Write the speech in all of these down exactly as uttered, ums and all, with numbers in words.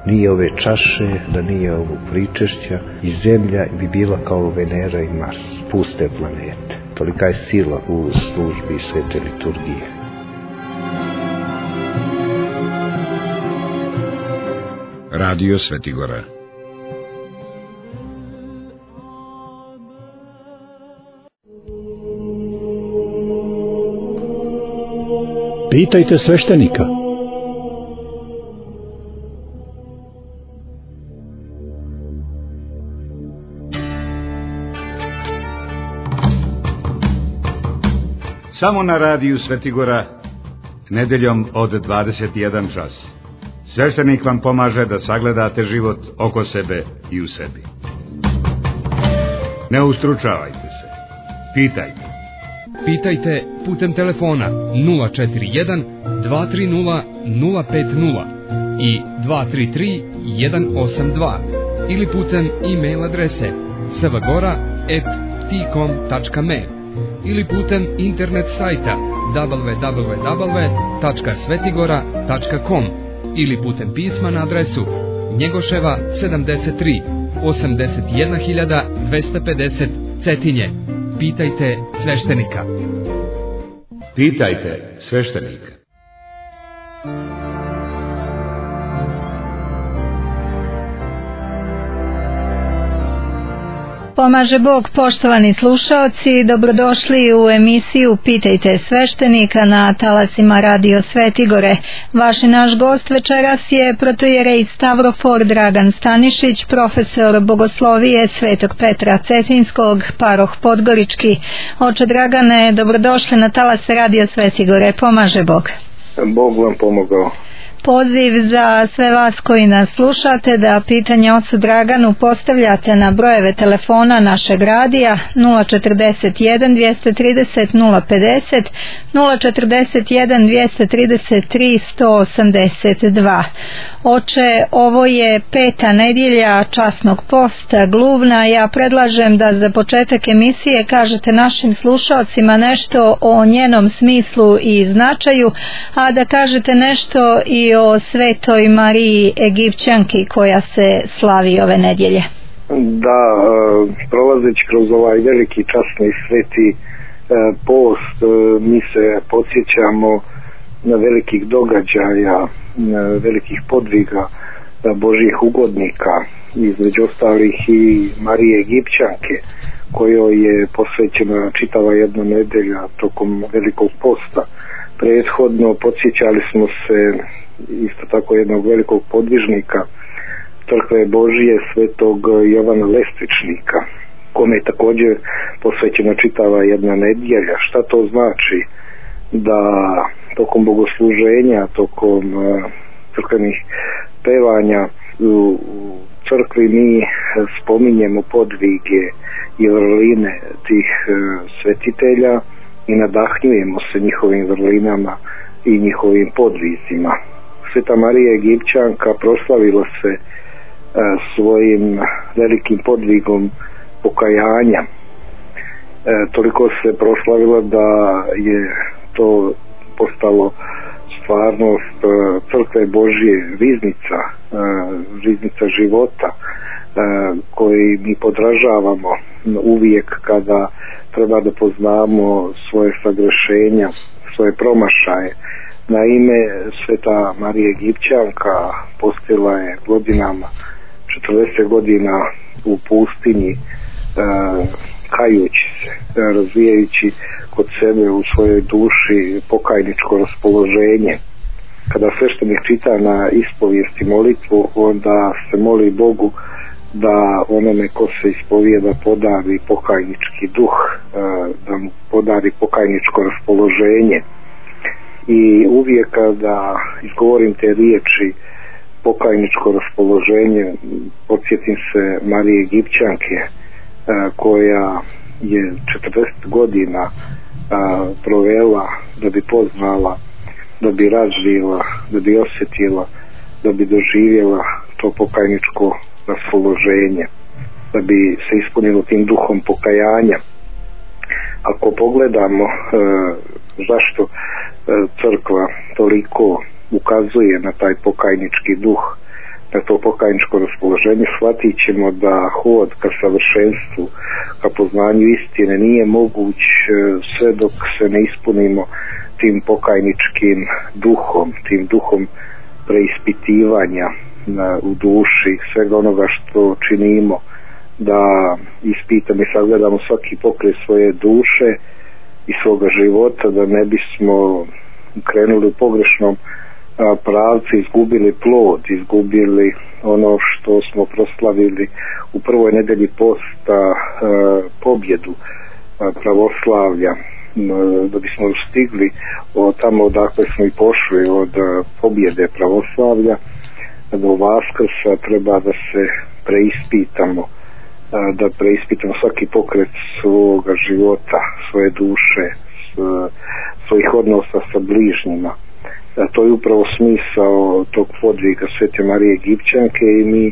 nije ove čaše, da nije ovog pričešća, i zemlja bi bila kao Venera i Mars, puste planete. Tolika je sila u službi svete liturgije. Radio Svetigora. Pitajte sveštenika. Samo na radiju Svetigora, nedeljom od dvadeset jedan čas. Sveštenik vam pomaže da sagledate život oko sebe i u sebi. Ne ustručavajte se. Pitajte. Pitajte putem telefona nula četiri jedan, dva tri nula, nula pet nula i dva tri tri, jedan osam dva ili putem e-mail adrese svgora at ptikom tačka me ili putem internet sajta w w w tačka svetigora tačka com ili putem pisma na adresu Njegoševa sedamdeset tri, osamdeset jedna hiljada dvesta pedeset Cetinje. Pitajte sveštenika. Pitajte sveštenika. Pomaže Bog, poštovani slušaoci, dobrodošli u emisiju Pitajte sveštenika na talasima Radio Svetigore. Vaš i naš gost večeras je protojerej Stavrofor Dragan Stanišić, profesor bogoslovije Svetog Petra Cetinskog, paroh Podgorički. Oče Dragane, dobrodošli na talas Radio Svetigore. Pomaže Bog. Bog vam pomogao. Poziv za sve vas koji nas slušate da pitanje ocu Draganu postavljate na brojeve telefona našeg radija nula četrdeset jedan, dvjesto trideset, nula pedeset, nula četrdeset jedan, dvjesto trideset tri, sto osamdeset dva. Oče, ovo je peta nedjelja časnog posta gluvna. Ja predlažem da za početak emisije kažete našim slušalcima nešto o njenom smislu i značaju, a da kažete nešto i o Svetoj Mariji Egipćanki koja se slavi ove nedjelje. Da, prolazeći kroz ovaj veliki časni sveti post, mi se podsjećamo na velikih događaja, na velikih podviga Božjih ugodnika, između ostalih i Marije Egipćanke, kojoj je posvećena čitava jedna nedelja tokom velikog posta. Prethodno podsjećali smo se isto tako jednog velikog podvižnika Crkve Božije, svetog Jovana Lestvičnika, kome je također posvećena čitava jedna nedjelja. Šta to znači? Da tokom bogosluženja, tokom crkvenih pevanja u crkvi mi spominjemo podvige i vrline tih svetitelja i nadahnjujemo se njihovim vrlinama i njihovim podvizima. Sveta Marija Egipćanka proslavila se e, svojim velikim podvigom pokajanja. E, toliko se proslavila da je to postalo stvarnost e, Crkve Božje, riznica, e, riznica života, e, koji mi podražavamo uvijek kada treba da poznamo svoje sagrešenja, svoje promašaje. Naime, Sveta Marija Egipćanka postila je godinama, četrdeset godina u pustinji, e, kajući se, razvijajući kod sebe u svojoj duši pokajničko raspoloženje. Kada sveštenik čita na ispovijesti molitvu, onda se moli Bogu da onome ko se ispovijeda podari pokajnički duh, da mu podari pokajničko raspoloženje. I uvijek kada izgovorim te riječi pokajničko raspoloženje, podsjetim se Marije Egipćanke, koja je četrdeset godina provela da bi poznala, da bi razvila, da bi osjetila, da bi doživjela to pokajničko raspoloženje, da bi se ispunilo tim duhom pokajanja. Ako pogledamo e, zašto e, crkva toliko ukazuje na taj pokajnički duh, to pokajničko raspoloženje, shvatit ćemo da hod ka savršenstvu, ka poznanju istine nije moguć sve dok se ne ispunimo tim pokajničkim duhom, tim duhom preispitivanja u duši, svega onoga što činimo, da ispitamo i sagledamo svaki pokret svoje duše i svoga života, da ne bismo krenuli u pogrešnom pravcu, izgubili plod, izgubili ono što smo proslavili u prvoj nedelji posta, pobjedu pravoslavlja, da bismo stigli od tamo odakle smo i pošli, od pobjede pravoslavlja do Vaskrsa, treba da se preispitamo, da preispitamo svaki pokret svoga života, svoje duše, svojih odnosa sa bližnjima. To je upravo smisao tog podviga Svete Marije Egipćanke i mi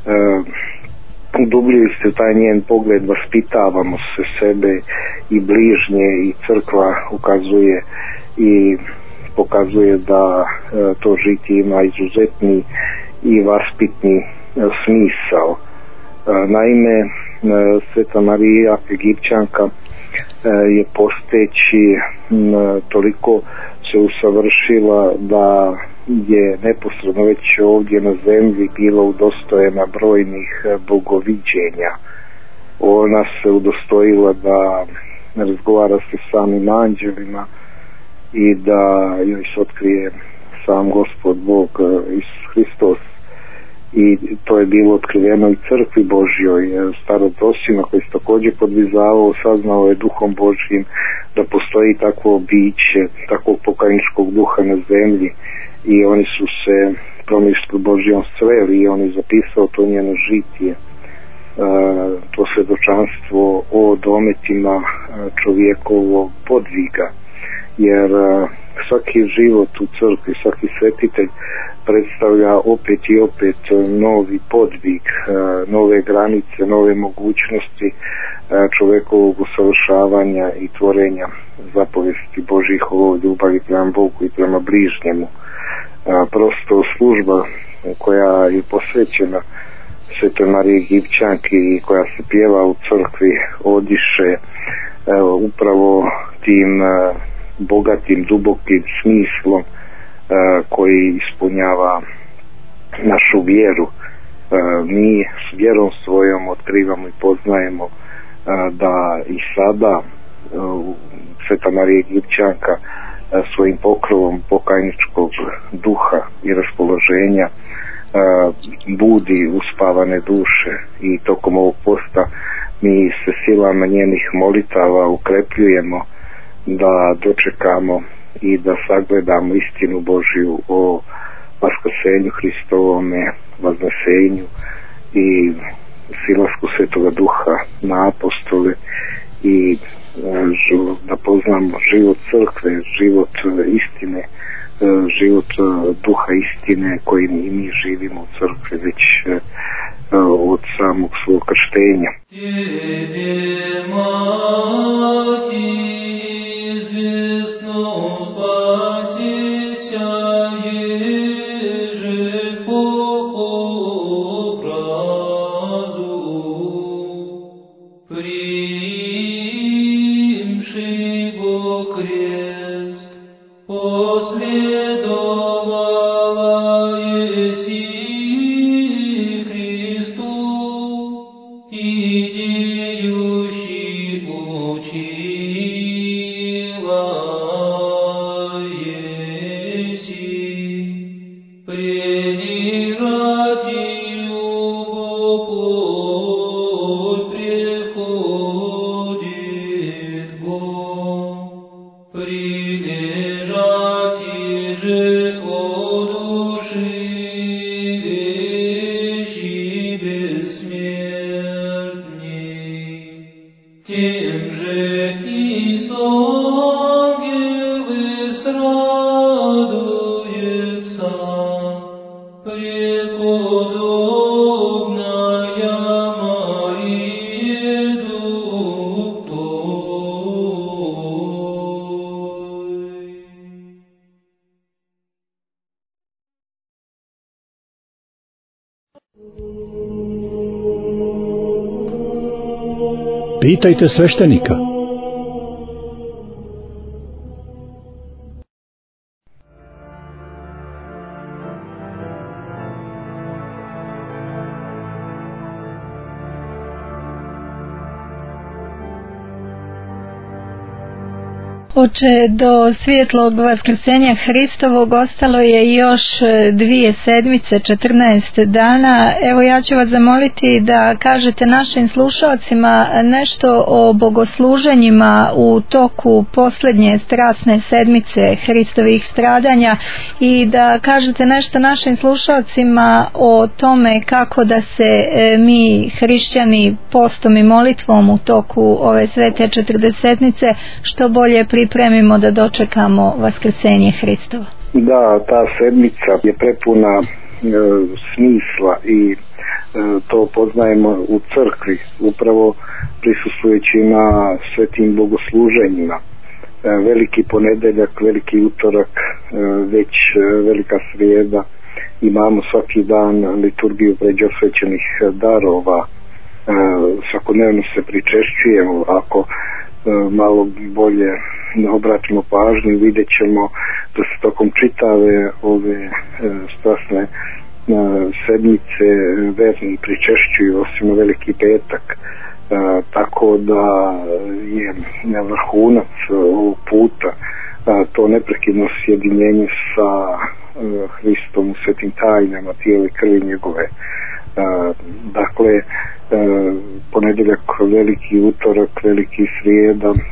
udubljujući u taj njen pogled vaspitavamo se sebe i bližnje, i crkva ukazuje i pokazuje da to žitje ima izuzetni i vaspitni smisao. Naime, Sveta Marija Egipćanka je posteći toliko se usavršila da je neposredno već ovdje na zemlji bila udostojena brojnih bogoviđenja. Ona se udostojila da razgovara sa samim anđelima i da joj se otkrije sam Gospod Bog Isus Hristos, i to je bilo otkriveno i crkvi Božjoj. Starotosima koji se također podvizavao, saznao je duhom Božjim da postoji takvo biće, takvog pokajničkog duha na zemlji, i oni su se promišlju Božjom sveli i on je zapisao to njeno žitije, to svjedočanstvo o dometima čovjekovog podviga, jer svaki život u crkvi, svaki svetitelj predstavlja opet i opet novi podvig, nove granice, nove mogućnosti čovjekovog usavršavanja i tvorenja zapovesti Božjih o ljubavi prema Bogu i prema bližnjemu. Prosto služba koja je posvećena Svetoj Mariji Egipćanki i koja se pjeva u crkvi odiše evo, upravo tim bogatim, dubokim smislom koji ispunjava našu vjeru. Mi s vjerom svojom otkrivamo i poznajemo da i sada Sveta Marija Egipćanka svojim pokrovom pokajničkog duha i raspoloženja budi uspavane duše, i tokom ovog posta mi se silama njenih molitava ukrepljujemo da dočekamo i da sagledamo istinu Božju o vaskrsenju Hristovome, vaznesenju i silasku Svetoga Duha na apostole, i da poznamo život crkve, život istine, život duha istine koji i mi živimo u crkvi već od samog svog krštenja. Pitajte sveštenika. Oče, do svjetlog vaskrsenja Hristovog ostalo je još dvije sedmice, četrnaest dana. Evo, ja ću vas zamoliti da kažete našim slušalcima nešto o bogosluženjima u toku posljednje strasne sedmice Hristovih stradanja i da kažete nešto našim slušalcima o tome kako da se mi hrišćani postom i molitvom u toku ove svete četrdesetnice što bolje pripremimo da dočekamo vaskrsenje Hristova. Da, ta sedmica je prepuna e, smisla i e, to poznajemo u crkvi, upravo prisustvujući na svetim bogosluženjima. E, veliki ponedeljak, veliki utorak, e, već e, velika srijeda, imamo svaki dan liturgiju pređosvećenih darova, e, svakodnevno se pričešćujemo. Ako malo bolje obratimo pažnju, vidjet ćemo da se tokom čitave ove e, strasne e, sedmice verni pričešćuju, osim u Veliki petak, e, tako da je vrhunac ovog puta a, to neprekidno sjedinjenje sa e, Hristom u svetim tajnama tijela i krvi njegove. A, dakle, e, ponedjeljak, veliki utorak, veliki srijeda, e,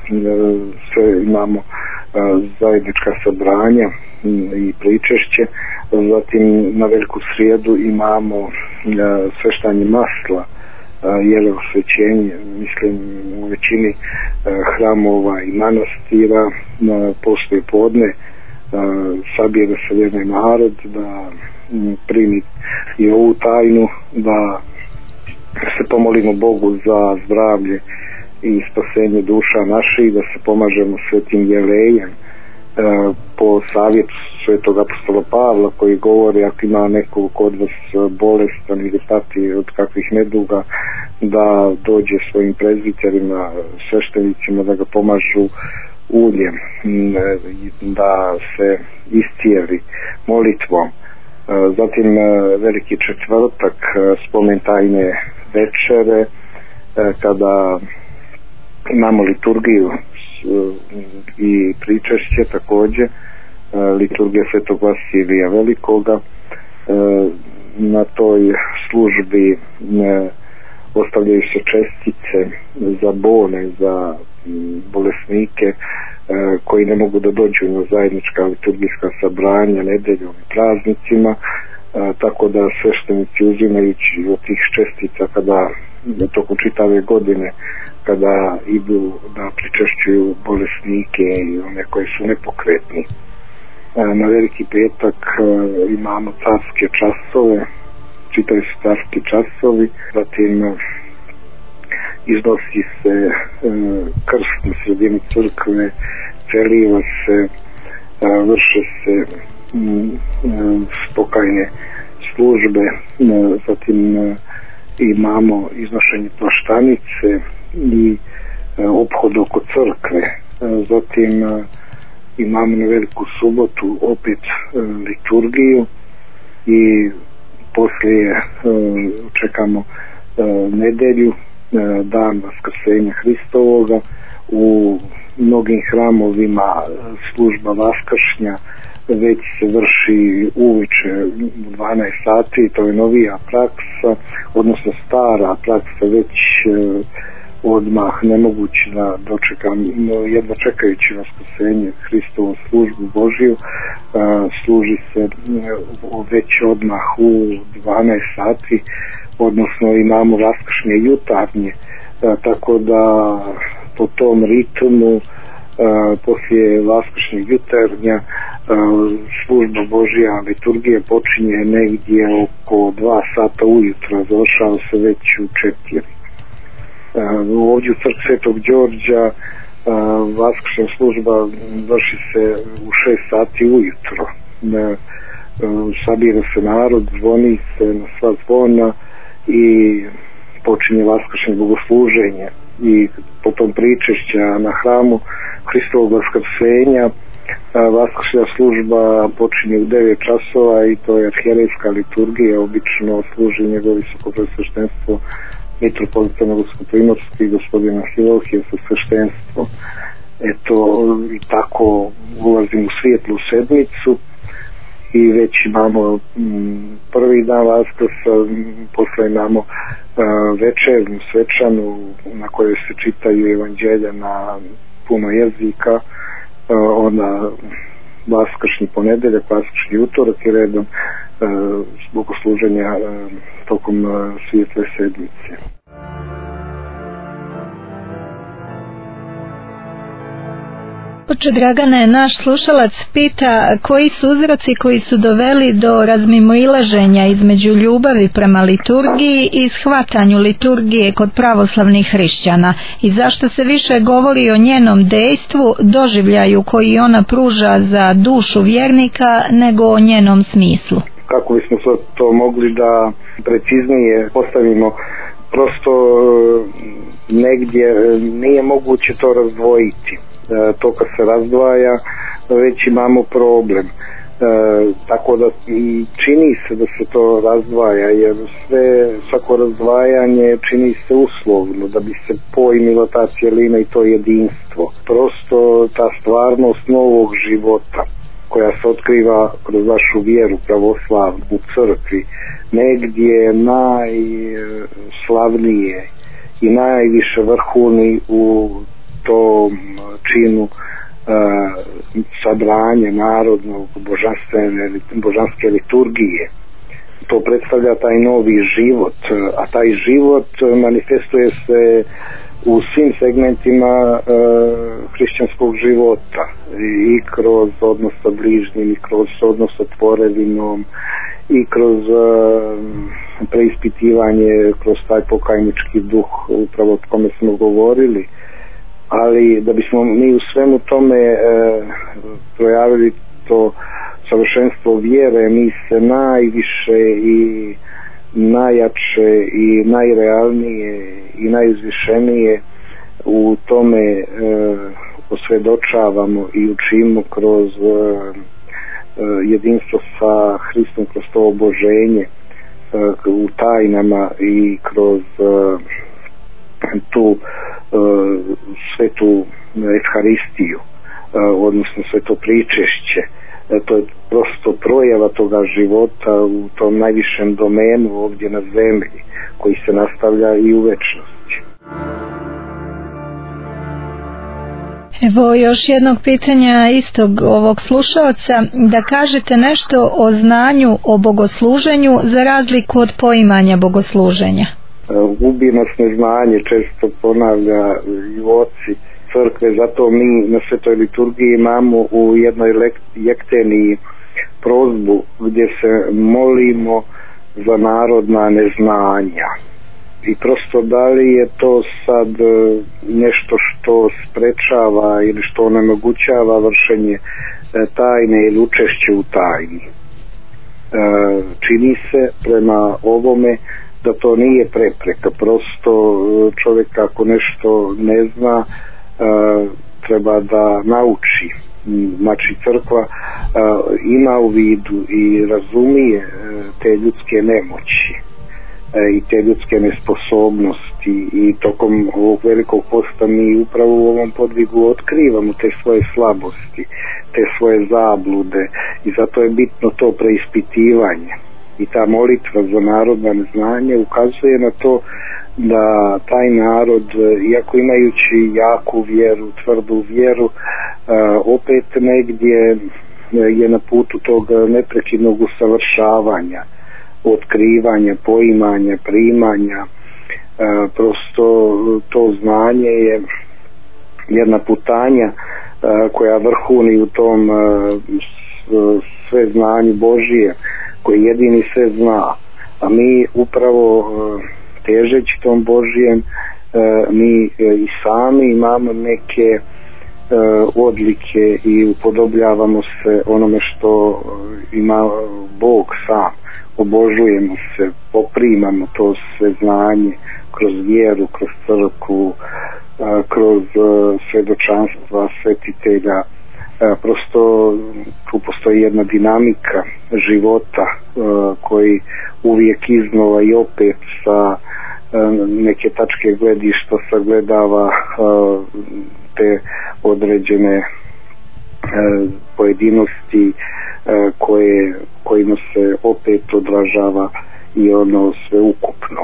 sve imamo a, zajednička sabranja i pričešće. Zatim na veliku srijedu imamo a, sveštanje masla, jelo osvećenje. Mislim, u većini a, hramova i manastira a, poslije podne sabira se vjerni narod da primi i ovu tajnu, da se pomolimo Bogu za zdravlje i spasenje duša naših, da se pomažemo svetim jelejem e, po savjetu svetog apostola Pavla, koji govori ako ima neko kod vas bolestan ili pati od kakvih neduga, da dođe svojim prezbiterima, sveštenicima da ga pomažu uljem, da se iscijeli molitvom. Zatim veliki četvrtak, spomen tajne večere, kada imamo liturgiju i pričešće također, liturgija Svetog Vasilija Velikoga. Na toj službi ostavljaju se čestice za bolne, za bolesnike koji ne mogu da dođu na zajednička liturgijska sabranja nedeljom i praznicima, tako da sveštenici uzimajući od tih čestica kada tokom čitave godine, kada idu da pričešćuju bolesnike i one koji su nepokretni. Na Veliki petak imamo carske časove, čitaju se carski časovi, zatim iznosi se e, krst na sredini crkve, čeliva se, e, vrše se m, m, spokajne službe, e, zatim e, imamo iznošenje plaštanice i e, obhod oko crkve, e, zatim e, imamo na Veliku subotu opet e, liturgiju i poslije e, čekamo e, nedelju, dan vaskrsenja Hristovoga. U mnogim hramovima služba vaskršnja već se vrši uveče u dvanaest sati, to je novija praksa, odnosno stara praksa, već odmah nemoguće da dočekam, jedva čekajući vaskrsenje Hristovu službu Božiju, služi se već odmah u dvanaest sati, odnosno imamo vaskršnje jutarnje, tako da po tom ritmu poslije vaskršnjeg jutarnja služba Božja liturgije počinje negdje oko dva sata ujutro, završava se već u četiri. Ovdje u crkvi Svetog Đorđa vaskršnja služba vrši se u šest sati ujutro. Sabira se narod, zvoni se na sva zvona i počinje vaskršnje bogosluženje. i potom pričešća na hramu Hristovog vaskrsenja. Vaskršnja služba počinje u devet časova i to je arhijerejska liturgija, obično služi njegovo visokopreosveštenstvo mitropolita Novogorsko-primorski gospodina Hilohije sa sveštenstvom. Eto, i tako ulazim u svijetlu sedmicu i već imamo m, prvi dan Vaskrsa, posle imamo a, večernju svečanu na kojoj se čitaju evanđelja na puno jezika, a, onda vaskršnji ponedeljak, vaskršnji utorak i redom a, bogosluženja a, tokom a, svijetle sedmice. Oče Dragane, naš slušalac pita koji su uzroci koji su doveli do razmimoilaženja između ljubavi prema liturgiji i shvatanju liturgije kod pravoslavnih hrišćana i zašto se više govori o njenom dejstvu, doživljaju koji ona pruža za dušu vjernika nego o njenom smislu. Kako bismo to mogli da preciznije postavimo, prosto negdje nije moguće to razdvojiti. To kad se razdvaja već imamo problem, e, tako da čini se da se to razdvaja, jer sve, svako razdvajanje čini se uslovno da bi se pojmila ta cijelina i to jedinstvo, prosto ta stvarnost novog života koja se otkriva kroz vašu vjeru pravoslavnu u crkvi, negdje najslavnije i najviše vrhuni u tom činu uh, sabranje narodnog božanske liturgije. To predstavlja taj novi život, a taj život manifestuje se u svim segmentima uh, hrišćanskog života i kroz odnos sa bližnjim, i kroz odnos sa tvorevinom, i kroz uh, preispitivanje, kroz taj pokajnički duh, upravo o kome smo govorili. Ali da bismo mi u svemu tome e, projavili to savršenstvo vjere, mi se najviše i najjače i najrealnije i najuzvišenije u tome e, osvjedočavamo i učimo kroz e, jedinstvo sa Hristom, kroz to oboženje e, u tajnama i kroz e, tu Uh, svetu Evharistiju, uh, odnosno sveto pričešće. Uh, to je prosto projava toga života u tom najvišem domenu ovdje na zemlji, koji se nastavlja i u večnosti. Evo još jednog pitanja istog ovog slušalca, da kažete nešto o znanju o bogosluženju za razliku od poimanja bogosluženja. Gubi nas neznanje, često ponavlja i oci crkve, zato mi na svetoj liturgiji imamo u jednoj jekteniji prozbu gdje se molimo za narodna neznanja. I prosto da li je to sad nešto što sprečava ili što onemogućava vršenje tajne ili učešće u tajni. Čini se prema ovome da to nije prepreka, prosto čovjek ako nešto ne zna treba da nauči. Znači crkva ima u vidu i razumije te ljudske nemoći i te ljudske nesposobnosti i tokom ovog velikog posta mi upravo u ovom podvigu otkrivamo te svoje slabosti, te svoje zablude i zato je bitno to preispitivanje. I ta molitva za narodno neznanje ukazuje na to da taj narod, iako imajući jaku vjeru, tvrdu vjeru, opet negdje je na putu tog neprekidnog usavršavanja, otkrivanja, poimanja, primanja. Prosto to znanje je jedna putanja koja vrhuni u tom sve znanju Božije, koji jedini sve zna, a mi upravo težeći tom Božijem mi i sami imamo neke odlike i upodobljavamo se onome što ima Bog sam, obožujemo se, poprimamo to sve znanje kroz vjeru, kroz crkvu, kroz svjedočanstva svetitelja. Prosto tu postoji jedna dinamika života koji uvijek iznova i opet sa neke tačke gledišta sagledava te određene pojedinosti koje, kojima se opet odražava i ono sve ukupno.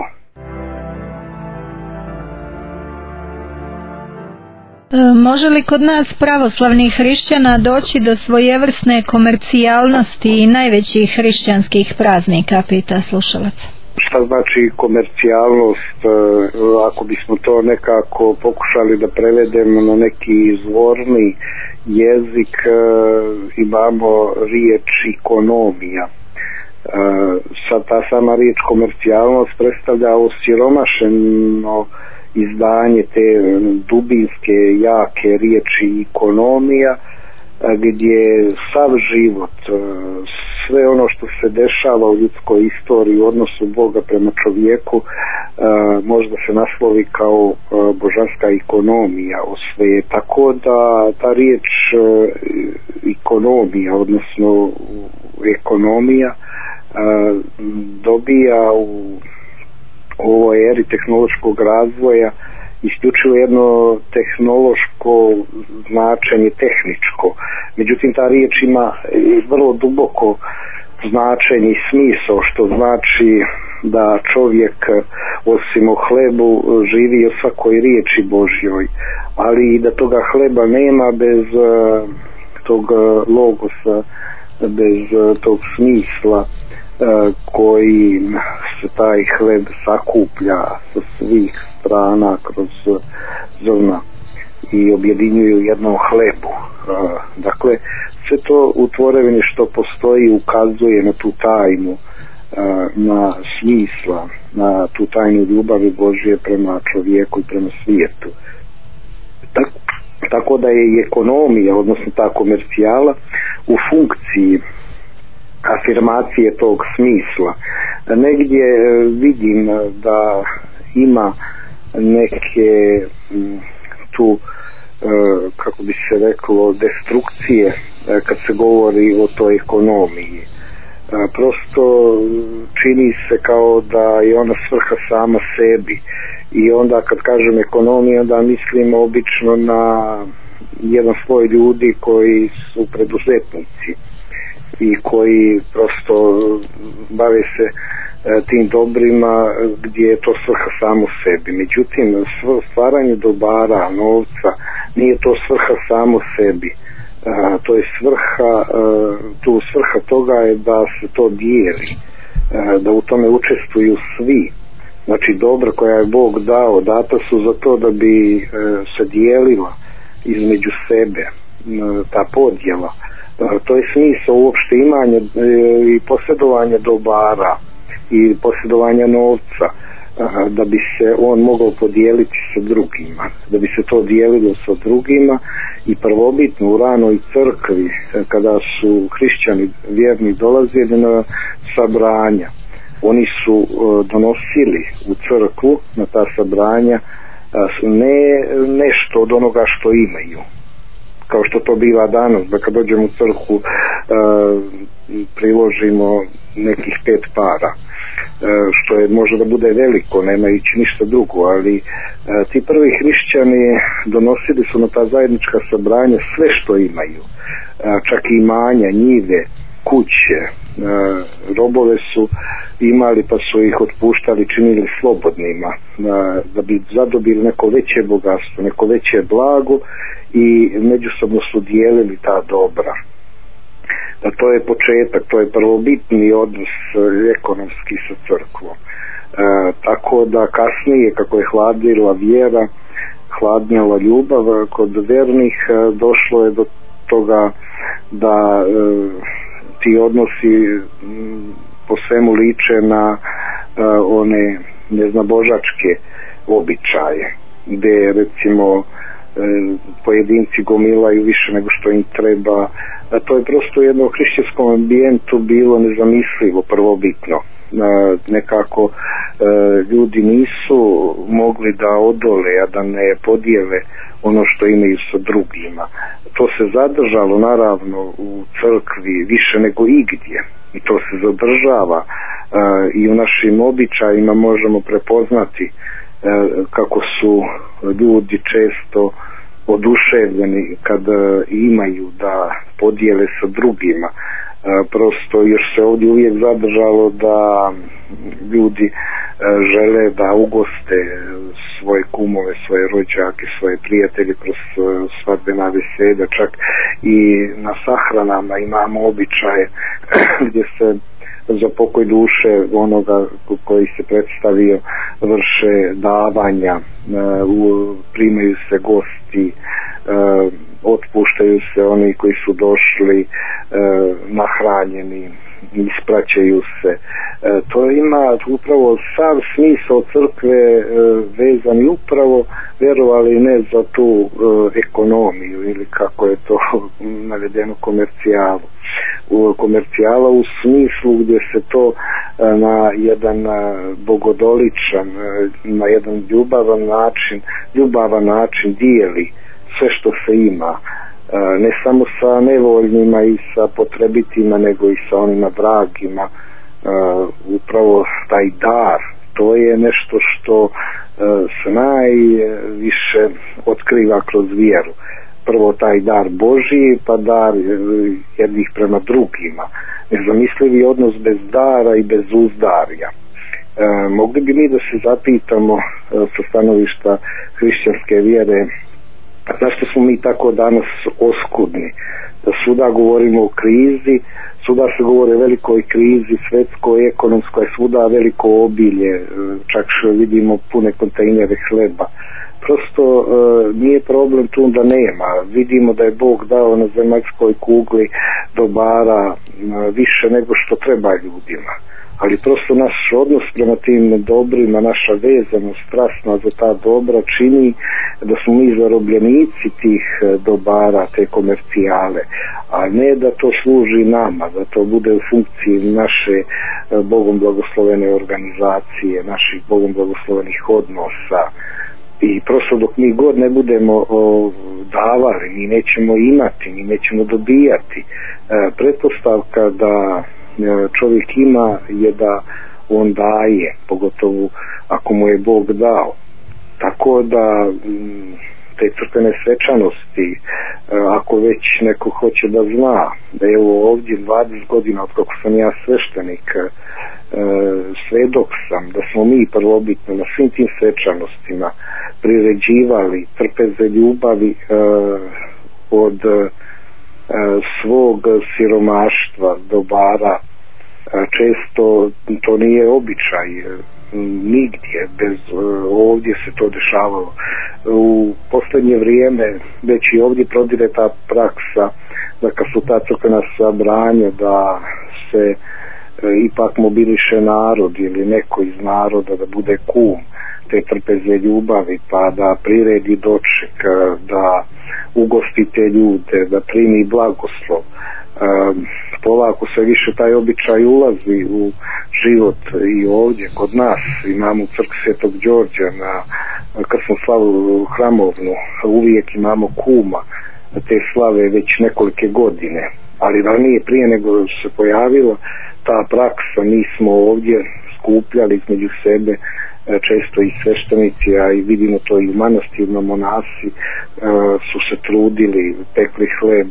Može li kod nas pravoslavnih hrišćana doći do svojevrsne komercijalnosti i najvećih hrišćanskih praznika, pita slušalac? Šta znači komercijalnost? Ako bismo to nekako pokušali da prevedemo na neki izvorni jezik, imamo riječ ekonomija. Sad ta sama riječ komercijalnost predstavlja osiromašeno izdanje te dubinske, jake riječi ekonomija, gdje sav život, sve ono što se dešava u ljudskoj istoriji u odnosu Boga prema čovjeku, možda se naslovi kao božanska ekonomija osve. Tako da ta riječ ekonomija, odnosno ekonomija, dobija u u ovoj eri tehnološkog razvoja isključivo jedno tehnološko značenje, tehničko. Međutim, ta riječ ima vrlo duboko značenje i smisao, što znači da čovjek osim o hlebu živi o svakoj riječi Božjoj, ali i da toga hleba nema bez tog logosa, bez tog smisla koji se taj hleb sakuplja sa svih strana kroz zrna i objedinjuju u jednom hlebu. Dakle, sve to u tvorevini što postoji ukazuje na tu tajnu, na smisla, na tu tajnu ljubavi Božje prema čovjeku i prema svijetu. Tako, tako da je i ekonomija, odnosno ta komercijala, u funkciji afirmacije tog smisla. Negdje vidim da ima neke tu, kako bi se reklo, destrukcije kad se govori o toj ekonomiji. Prosto čini se kao da je ona svrha sama sebi, i onda kad kažem ekonomija, da mislim obično na jedan sloj ljudi koji su preduzetnici i koji prosto bave se tim dobrima gdje je to svrha samo sebi. Međutim, stvaranje dobara, novca, nije to svrha samo sebi. To je svrha, tu svrha toga je da se to dijeli, da u tome učestvuju svi. Znači, dobra koja je Bog dao, data su za to da bi se dijelila između sebe, ta podjela. To je smisao uopšte imanja i posjedovanja dobara i posjedovanja novca, da bi se on mogao podijeliti sa drugima, da bi se to dijelilo sa drugima. I prvobitno u ranoj crkvi, kada su hrišćani vjerni dolazili na sabranja, oni su donosili u crkvu na ta sabranja ne nešto od onoga što imaju, kao što to biva danas, da kad dođemo u crkvu priložimo nekih pet para, što je može da bude veliko, nemajući ništa drugo, ali ti prvi hrišćani donosili su na ta zajednička sabranja sve što imaju, čak i imanja, njive, kuće, robove su imali pa su ih otpuštali, činili slobodnima, da bi zadobili neko veće bogatstvo, neko veće blago, i međusobno su dijelili ta dobra. Da to je početak, to je prvobitni odnos ekonomski sa crkvom. E, tako da kasnije, kako je hladila vjera, hladnjala ljubav kod vernih, došlo je do toga da e, ti odnosi m, po svemu liče na e, one neznabožačke običaje, gdje recimo pojedinci gomilaju više nego što im treba, To je prosto jedno u hrišćanskom ambijentu bilo nezamislivo prvobitno. Nekako ljudi nisu mogli da odole, a da ne podijele ono što imaju sa drugima. To se zadržalo naravno u crkvi više nego igdje i to se zadržava i u našim običajima možemo prepoznati kako su ljudi često oduševljeni kad imaju da podijele sa drugima. Prosto još se ovdje uvijek zadržalo da ljudi žele da ugoste svoje kumove, svoje rođake, svoje prijatelje kroz svadbena veselja, čak i na sahranama imamo običaje gdje se za pokoj duše onoga koji se predstavio vrše davanja, primaju se gosti, otpuštaju se oni koji su došli nahranjeni, ispraćaju se. To ima upravo sav smisao crkve vezan i upravo, vjerovali ne, za tu ekonomiju ili kako je to navedeno komercijalu. U komercijala u smislu gdje se to na jedan bogodoličan, na jedan ljubavan način, ljubavan način dijeli sve što se ima, ne samo sa nevoljnima i sa potrebitima, nego i sa onima dragima. Upravo taj dar, to je nešto što se najviše otkriva kroz vjeru. Prvo taj dar Božji, pa dar jednih prema drugima. Nezamislivi odnos bez dara i bez uzdarja. E, mogli bi mi da se zapitamo e, sa stanovišta hrišćanske vjere, zašto smo mi tako danas oskudni? Da svuda govorimo o krizi, svuda se govori o velikoj krizi, svetskoj, ekonomskoj, svuda veliko obilje, čak što vidimo pune kontejnere hleba. Prosto e, nije problem tu da nema. Vidimo da je Bog dao na zemaljskoj kugli dobara e, više nego što treba ljudima. Ali prosto naš odnos prema tim dobrima, naša vezanost strasna za ta dobra čini da smo mi zarobljenici tih dobara, te komercijale, a ne da to služi nama, da to bude u funkciji naše Bogom blagoslovene organizacije, naših Bogom blagoslovenih odnosa. I prosto dok mi god ne budemo o, davali, mi nećemo imati, mi nećemo dobijati. E, pretpostavka da e, čovjek ima je da on daje, pogotovo ako mu je Bog dao. Tako da m, te crkvene svečanosti, e, ako već neko hoće da zna, da je ovo ovdje dvadeset godina od kako sam ja sveštenik, e, svedok sam da smo mi prvobitno na svim tim svečanostima priređivali trpeze ljubavi e, od e, svog siromaštva, dobara. E, često to nije običaj e, nigdje, bez, e, ovdje se to dešavalo. U posljednje vrijeme već i ovdje prodire ta praksa da kad su ta crkvena sabranja da se e, ipak mobiliše narod ili neko iz naroda da bude kum te trpeze ljubavi, pa da priredi doček, da ugosti te ljude, da primi blagoslov. E, polako sve više taj običaj ulazi u život i ovdje kod nas. Imamo u crkvi Svetog Đorđa na krsnu slavu hramovnu, uvijek imamo kuma te slave već nekolike godine, ali ranije prije nego se pojavila ta praksa, mi smo ovdje skupljali između sebe često i sveštenici, a i vidimo to i u manastirima, monasi su se trudili, pekli hleb,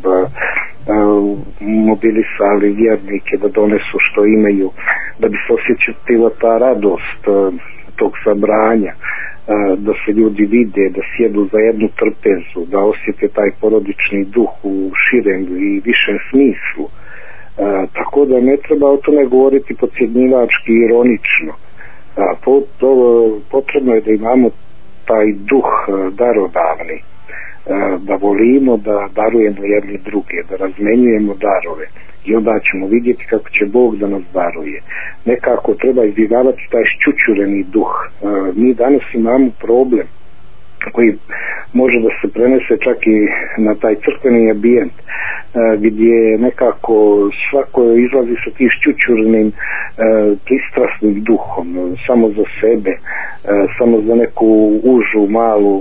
mobilisali vjernike da donesu što imaju, da bi se osjećala ta radost tog sabranja, da se ljudi vide, da sjedu za jednu trpezu, da osjete taj porodični duh u širem i višem smislu. Tako da ne treba o tome govoriti podcjenjivački i ironično. Potrebno je da imamo taj duh darodavni, da volimo da darujemo jedni druge, da razmenjujemo darove i onda ćemo vidjeti kako će Bog da nas daruje. Nekako treba izbjegavati taj šćućureni duh. Mi danas imamo problem koji može da se prenese čak i na taj crkveni ambijent, gdje nekako svako izlazi sa tim šćućurnim pristrasnim duhom, samo za sebe, samo za neku užu malu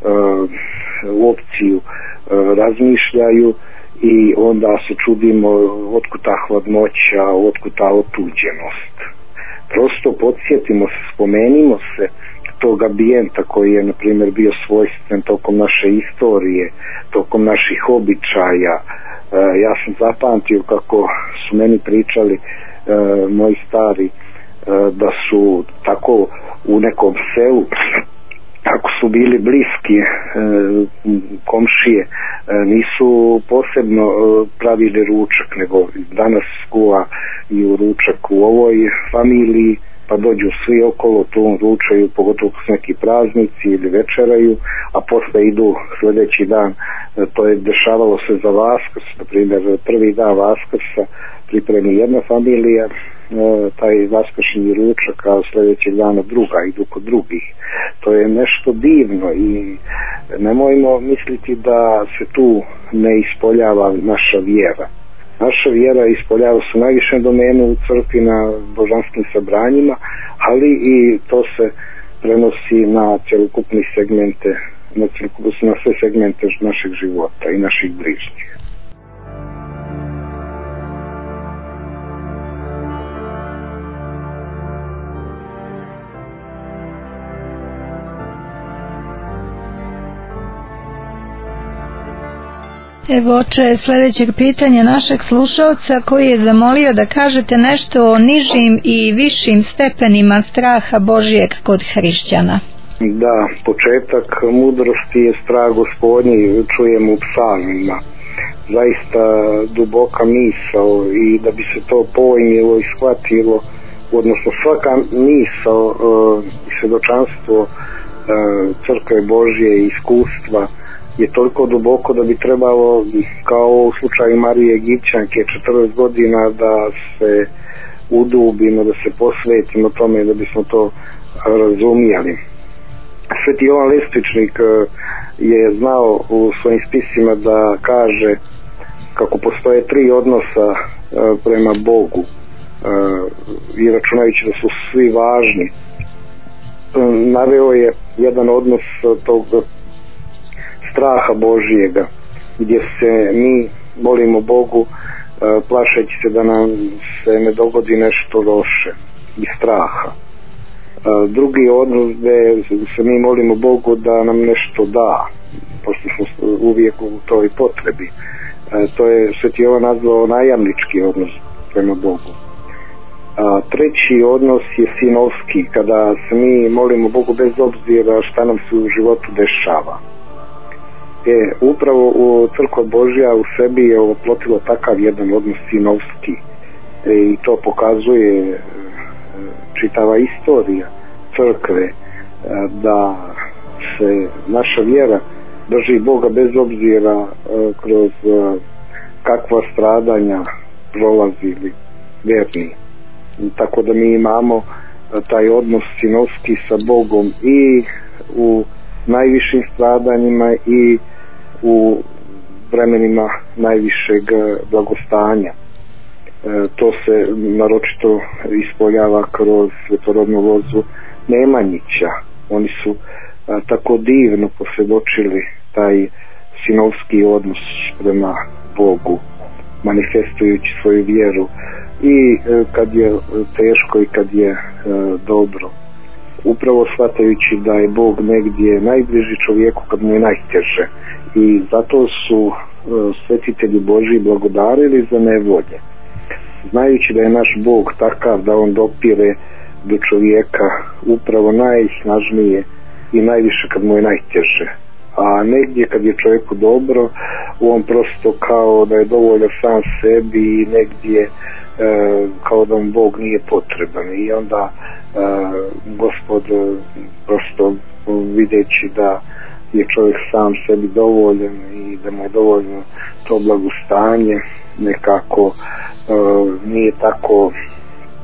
opciju razmišljaju, i onda se čudimo otkud ta hladnoća, otkud ta otuđenost. Prosto podsjetimo se, spomenimo se tog ambijenta koji je, na primjer, bio svojstven tokom naše istorije, tokom naših običaja. E, ja sam zapamtio kako su meni pričali e, moji stari e, da su tako u nekom selu, ako su bili bliski e, komšije, e, nisu posebno e, pravili ručak, nego danas skuva i u ručak u ovoj familiji, pa dođu svi okolo, tu ručaju, pogotovo s neki praznici ili večeraju, a posle idu sljedeći dan. E, to je dešavalo se za Vaskrs, na primjer prvi dan Vaskrsa pripremi jedna familija e, taj vaskršnji ručak, a sljedećeg dana druga, idu kod drugih. To je nešto divno i nemojmo misliti da se tu ne ispoljava naša vjera. Naša vjera ispoljava se najviše domenu u crkvi na božanskim sabranjima, ali i to se prenosi na cjelokupne segmente, na, na sve segmente našeg života i naših bližnjih. Evo, oče, sljedećeg pitanja našeg slušalca koji je zamolio da kažete nešto o nižim i višim stepenima straha Božijeg kod hrišćana. Da, početak mudrosti je strah Gospodnji, čujemo u psalmima. Zaista duboka misao, i da bi se to pojmilo i shvatilo, odnosno svaka misao i svjedočanstvo crkve Božje i iskustva je toliko duboko da bi trebalo, kao u slučaju Marije Egipćanke, četrnaest godina da se udubimo, da se posvetimo tome da bismo to razumijeli. Sveti Jovan Lestvičnik je znao u svojim spisima da kaže kako postoje tri odnosa prema Bogu, i računajući da su svi važni. Naveo je jedan odnos tog straha Božijega, gdje se mi molimo Bogu plašeći se da nam se ne dogodi nešto loše, i straha. Drugi odnos gdje se mi molimo Bogu da nam nešto da, pošto smo uvijek u toj potrebi. To je Sveti Jovan nazvao najamnički odnos prema Bogu. A treći odnos je sinovski, kada se mi molimo Bogu bez obzira šta nam se u životu dešava. E, upravo u crkva Božja u sebi je oplotilo takav jedan odnos sinovski, e, i to pokazuje e, čitava istorija crkve, e, da se naša vjera drži Boga bez obzira e, kroz e, kakva stradanja prolazili verni. Tako da mi imamo e, taj odnos sinovski sa Bogom i u najvišim stradanjima i u vremenima najvišeg blagostanja. E, to se naročito ispoljava kroz svetorodnu lozu Nemanjića. Oni su a, tako divno posvjedočili taj sinovski odnos prema Bogu, manifestujući svoju vjeru i e, kad je teško i kad je e, dobro, upravo shvatajući da je Bog negdje najbliži čovjeku kad mu je najteže, i zato su e, svetitelji Božji blagodarili za nevolje, znajući da je naš Bog takav da on dopire do čovjeka upravo najsnažnije i najviše kad mu je najteže, a negdje kad je čovjeku dobro, on prosto kao da je dovoljan sam sebi i negdje e, kao da mu Bog nije potreban, i onda e, Gospod prosto videći da je čovjek sam sebi dovoljan i da mu je dovoljno to blagostanje, nekako e, nije tako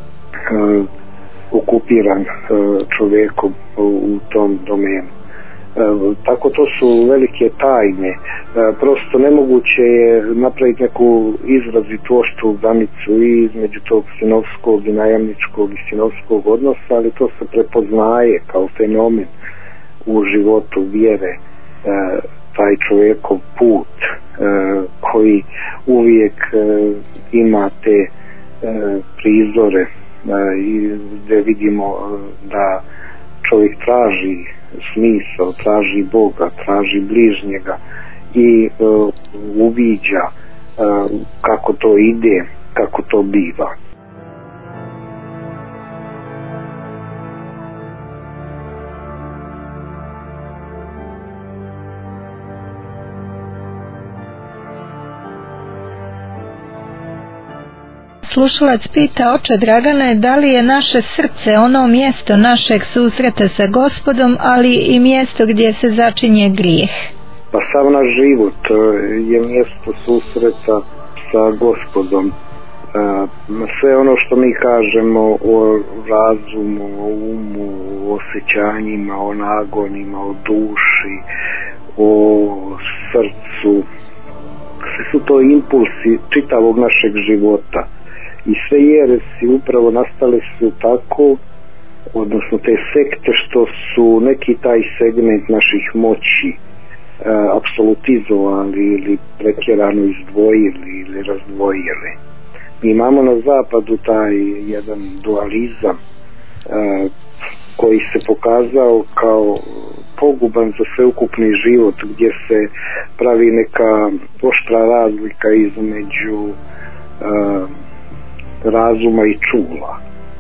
e, okupiran e, čovjekom u, u tom domenu. tako to su velike tajne. E, prosto nemoguće je napraviti neku izrazitu oštru granicu i između tog sinovskog i najamničkog i sinovskog odnosa, ali to se prepoznaje kao fenomen u životu vjere, e, taj čovjekov put e, koji uvijek e, ima te e, prizore e, i gdje vidimo e, da čovjek traži smisao, traži Boga, traži bližnjega i e, uviđa e, kako to ide, kako to biva. Slušalac pita, oče Dragane, da li je naše srce ono mjesto našeg susreta sa Gospodom, ali i mjesto gdje se začinje grijeh? Pa sav naš život je mjesto susreta sa Gospodom. Sve ono što mi kažemo o razumu, o umu, o osjećanjima, o nagonima, o duši, o srcu, sve su to impulsi čitavog našeg života. I sve jeresi upravo nastale su tako, odnosno te sekte, što su neki taj segment naših moći e, apsolutizovali ili pretjerano izdvojili ili razdvojili. Mi imamo na zapadu taj jedan dualizam e, koji se pokazao kao poguban za sveukupni život, gdje se pravi neka oštra razlika između e, razuma i čula.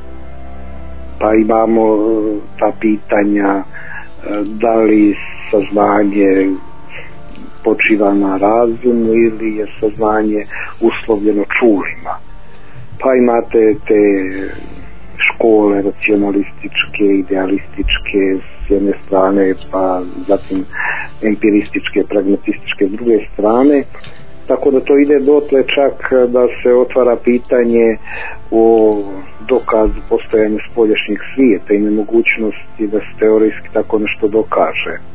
Pa imamo ta pitanja da li saznanje počiva na razumu ili je saznanje uslovljeno čulima. Pa imate te škole racionalističke, idealističke s jedne strane, pa zatim empirističke, pragmatističke s druge strane. Tako da to ide dotle čak da se otvara pitanje o dokazu postojanja spoljašnjeg svijeta i nemogućnosti da se teorijski tako nešto dokaže. E,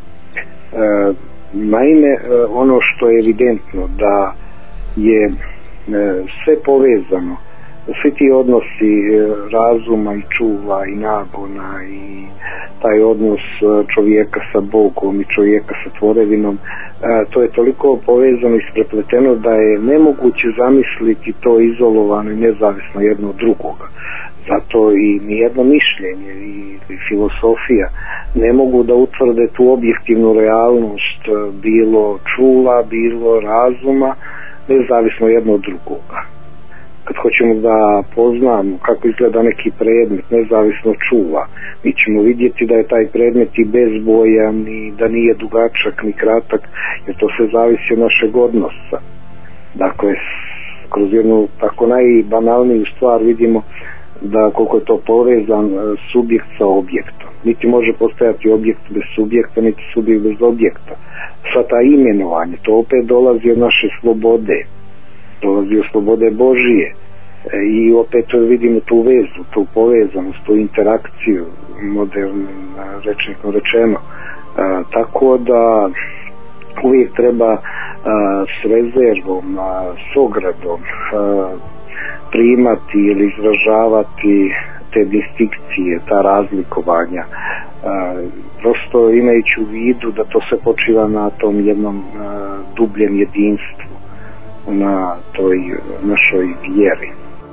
naime, ono što je evidentno da je e, sve povezano, svi ti odnosi razuma i čuva i nagona i taj odnos čovjeka sa Bogom i čovjeka sa tvorevinom, to je toliko povezano i isprepleteno da je nemoguće zamisliti to izolovano i nezavisno jedno od drugoga. Zato i nijedno mišljenje i filosofija ne mogu da utvrde tu objektivnu realnost bilo čula, bilo razuma, nezavisno jedno od drugoga. Kad hoćemo da poznamo kako izgleda neki predmet nezavisno čula, mi ćemo vidjeti da je taj predmet i bezbojan i da nije dugačak ni kratak, jer to sve zavisi od našeg odnosa. Dakle, kroz jednu tako najbanalniju stvar vidimo da koliko je to povezan subjekt sa objektom. Niti može postojati objekt bez subjekta, niti subjekt bez objekta. Sva ta imenovanje, to opet dolazi od naše slobode, dolazi od slobode Božije. I opet vidimo tu vezu, tu povezanost, tu interakciju, moderno rečnikom rečeno. E, tako da uvijek treba a, s rezervom, a, s ogradom a, primati ili izražavati te distinkcije, ta razlikovanja. A, prosto imajući u vidu da to sve počiva na tom jednom a, dubljem jedinstvu, na toj našoj vjeri.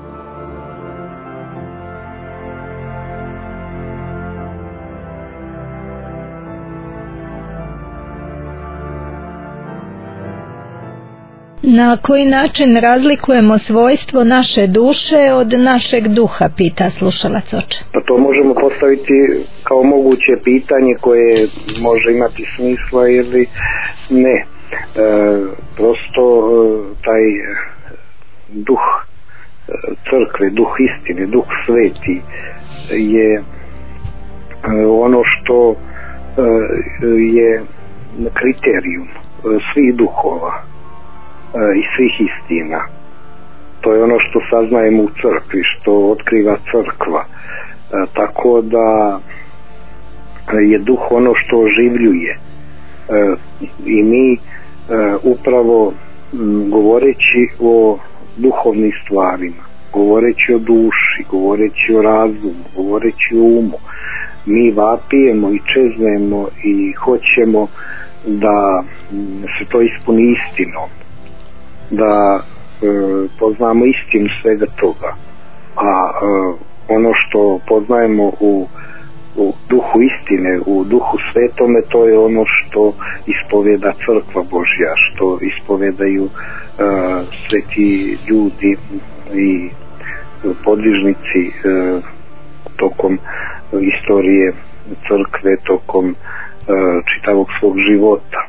Na koji način razlikujemo svojstvo naše duše od našeg duha, pita slušalac oče. Pa to možemo postaviti kao moguće pitanje koje može imati smisla ili ne. E, prosto taj duh crkve, duh istine, duh sveti je ono što je kriterijum svih duhova i svih istina. To je ono što saznajemo u crkvi, što otkriva crkva. Tako da je duh ono što oživljuje i mi upravo govoreći o duhovnim stvarima, govoreći o duši, govoreći o razumu, govoreći o umu, mi vapijemo i čeznemo i hoćemo da se to ispuni istinom, da e, poznamo istinu svega toga, a e, ono što poznajemo u, u duhu istine, u duhu svetome, to je ono što ispoveda crkva Božja, što ispovedaju e, sveti ljudi i podvižnici e, tokom istorije crkve, tokom e, čitavog svog života.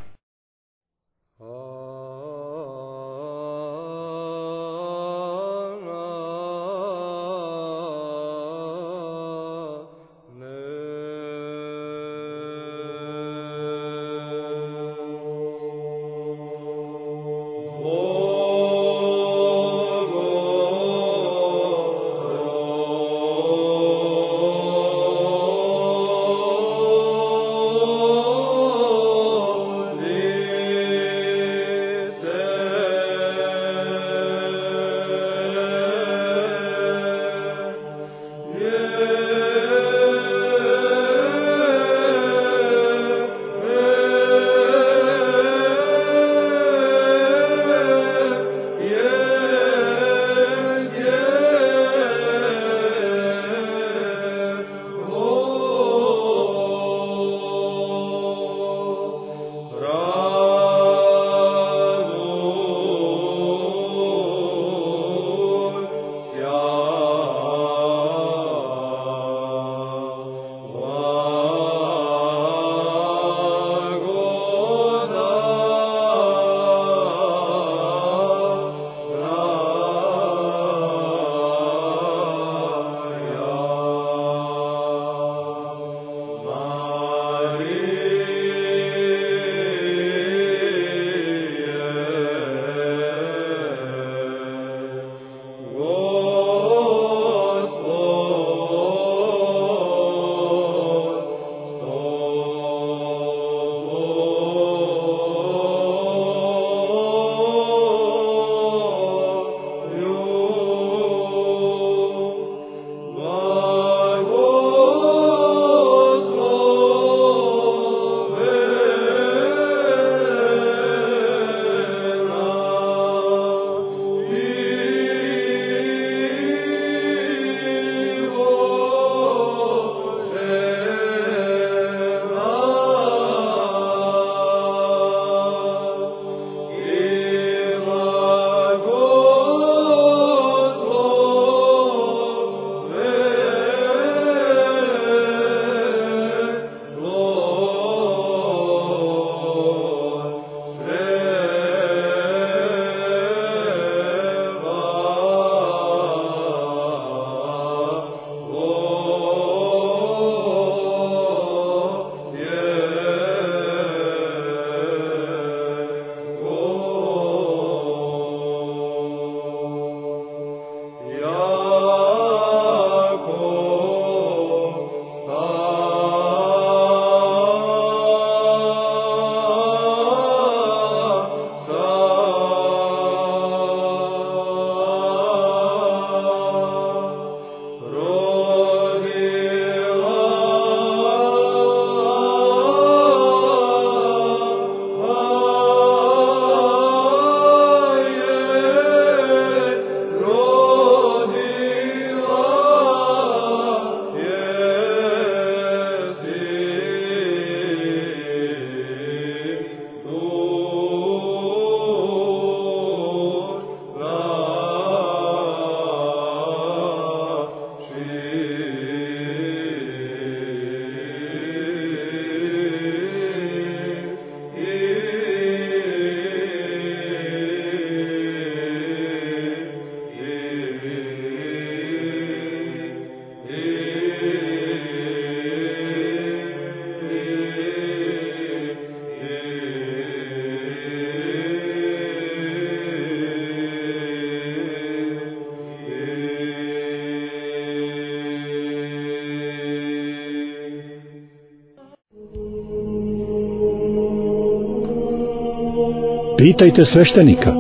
Yeah. Pitajte sveštenika.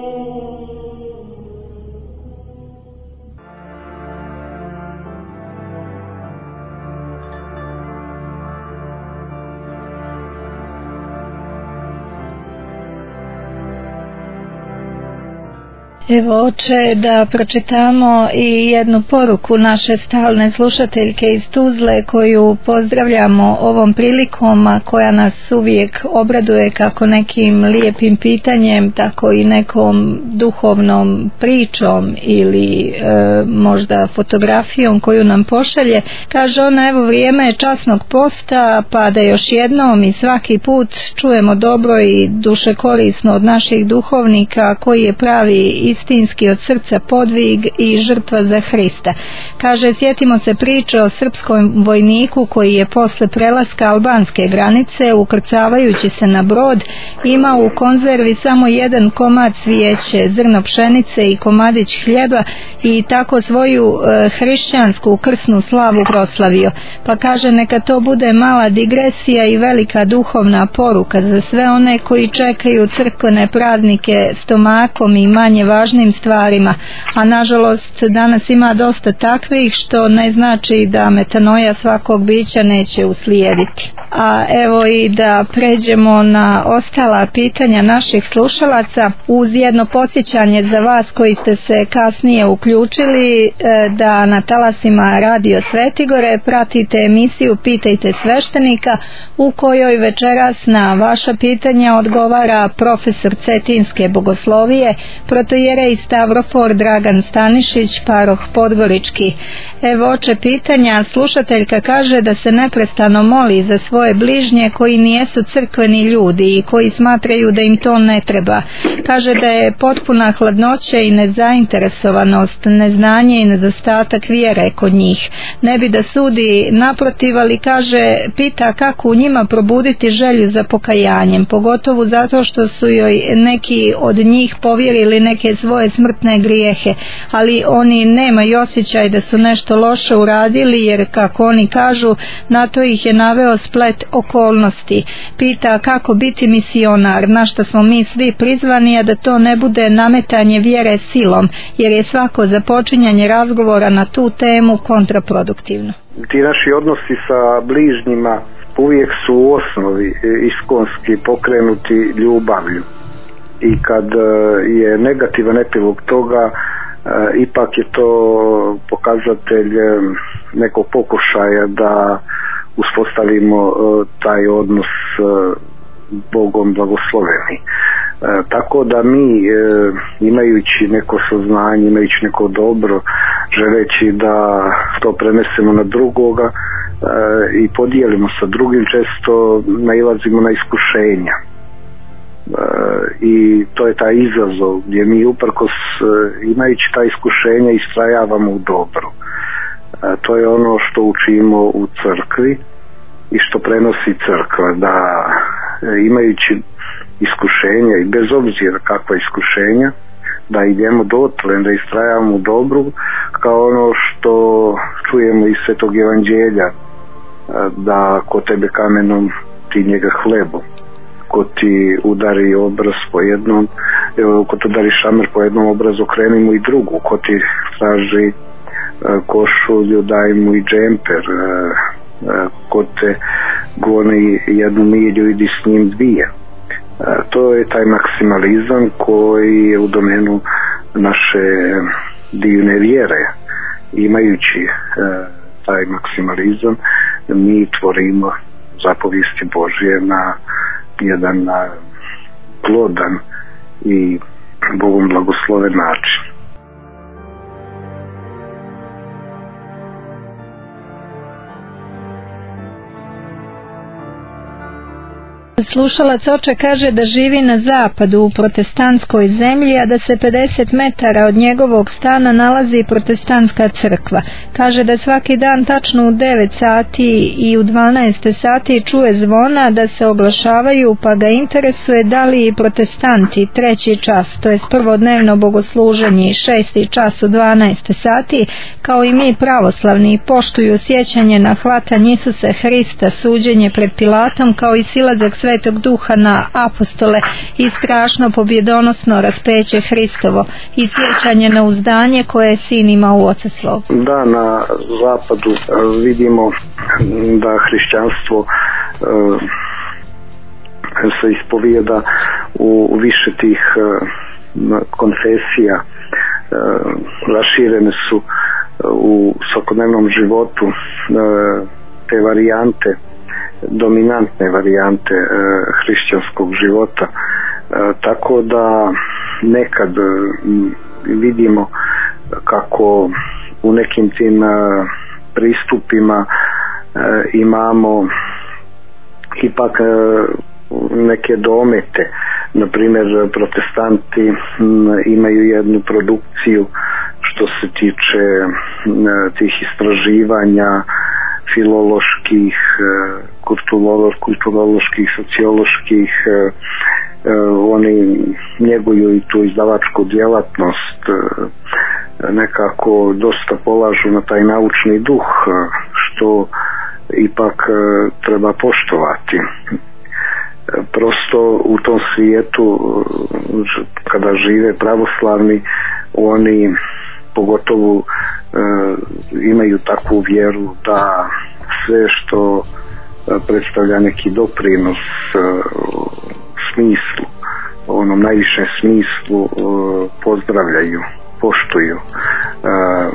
Evo, oče, da pročitamo i jednu poruku naše stalne slušateljke iz Tuzle koju pozdravljamo ovom prilikom, a koja nas uvijek obraduje kako nekim lijepim pitanjem, tako i nekom duhovnom pričom ili e, možda fotografijom koju nam pošalje. Kaže ona, evo, vrijeme je časnog posta, pa da još jednom i svaki put čujemo dobro i duše korisno od naših duhovnika koji je pravi istinski od srca podvig i žrtva za Hrista. Kaže, sjetimo se priče o srpskom vojniku koji je posle prelaska albanske granice, ukrcavajući se na brod, imao u konzervi samo jedan komad cvijeće, zrno pšenice i komadić hljeba i tako svoju e, hrišćansku krsnu slavu proslavio. Pa kaže, neka to bude mala digresija i velika duhovna poruka za sve one koji čekaju crkvene praznike stomakom i manje važnim stvarima, a nažalost danas ima dosta takvih, što ne znači da metanoja svakog bića neće uslijediti. A evo i da pređemo na ostala pitanja naših slušalaca, uz jedno podsjećanje za vas koji ste se kasnije uključili, da na talasima Radio Svetigore pratite emisiju Pitajte sveštenika, u kojoj večeras na vaša pitanja odgovara profesor Cetinske bogoslovije, protojerej Stavrofor Dragan Stanišić, paroh Podgorički. Evo, oče, pitanja. Slušateljka kaže da se neprestano moli za svoje bližnje koji nijesu crkveni ljudi i koji smatraju da im to ne treba. Kaže da je potpuna hladnoća i nezainteresovanost, neznanje i nedostatak vjere kod njih. Ne bi da sudi naprotiv, ali kaže, pita kako u njima probuditi želju za pokajanjem, pogotovo zato što su joj neki od njih povjerili neke svoje smrtne grijehe, ali oni nemaju osjećaj da su nešto loše uradili, jer kako oni kažu, na to ih je naveo splet okolnosti. Pita kako biti misionar, na što smo mi svi prizvani, a da to ne bude nametanje vjere silom, jer je svako započinjanje razgovora na tu temu kontraproduktivno. Ti naši odnosi sa bližnjima uvijek su u osnovi iskonski pokrenuti ljubavlju. I kad je negativan epilog toga, ipak je to pokazatelj nekog pokušaja da uspostavimo taj odnos Bogom blagosloveni. Tako da mi, imajući neko saznanje, imajući neko dobro, želeći da to prenesemo na drugoga i podijelimo sa drugim, često nailazimo na iskušenja. I to je taj izazov gdje mi uprkos imajući ta iskušenja istrajavamo u dobru. To je ono što učimo u crkvi i što prenosi crkva, da imajući iskušenja i bez obzira kakva iskušenja, da idemo dotle, da istrajavamo u dobru, kao ono što čujemo iz Svetog Evanđelja, da ko tebe kamenom, ti njega hlebom. Ko ti udari obraz po jednom, ko ti udari šamer po jednom obrazu, okreni mu i drugu. Ko ti traži košulju, daj mu i džemper. Ko te goni jednu milju, idi s njim dvije. To je taj maksimalizam koji je u domenu naše divne vjere. Imajući taj maksimalizam, mi tvorimo zapovijesti Božje na jedan plodan i Bogom blagosloven način. Slušalac oče kaže da živi na zapadu u protestantskoj zemlji, a da se pedeset metara od njegovog stana nalazi protestantska crkva. Kaže da svaki dan tačno u devet sati i u dvanaest sati čuje zvona da se oglašavaju, pa ga interesuje da li i protestanti treći čas, to je prvodnevno bogosluženje, i šesti čas u dvanaest sati, kao i mi pravoslavni, poštuju sjećanje na hvatanje Isusa Hrista, suđenje pred Pilatom, kao i silazak sve Svetog Duha na apostole i strašno pobjedonosno raspeće Hristovo i sjećanje na uzdanje koje je sin imao u Oca svog. Da, na zapadu vidimo da hrišćanstvo uh, se ispovijeda u više tih uh, konfesija, uh, raširene su uh, u svakodnevnom životu uh, te varijante, dominantne varijante uh, hrišćanskog života, uh, tako da nekad uh, vidimo kako u nekim tim uh, pristupima uh, imamo ipak uh, neke domete. Na primjer, protestanti m, imaju jednu produkciju što se tiče m, tih istraživanja filoloških, kulturolo, kulturoloških, socioloških. uh, oni njeguju i tu izdavačku djelatnost, uh, nekako dosta polažu na taj naučni duh, što ipak uh, treba poštovati. Prosto u tom svijetu kada žive pravoslavni, oni pogotovo uh, imaju takvu vjeru da sve što uh, predstavlja neki doprinos uh, smislu, onom najvišem smislu, uh, pozdravljaju, poštuju. Uh,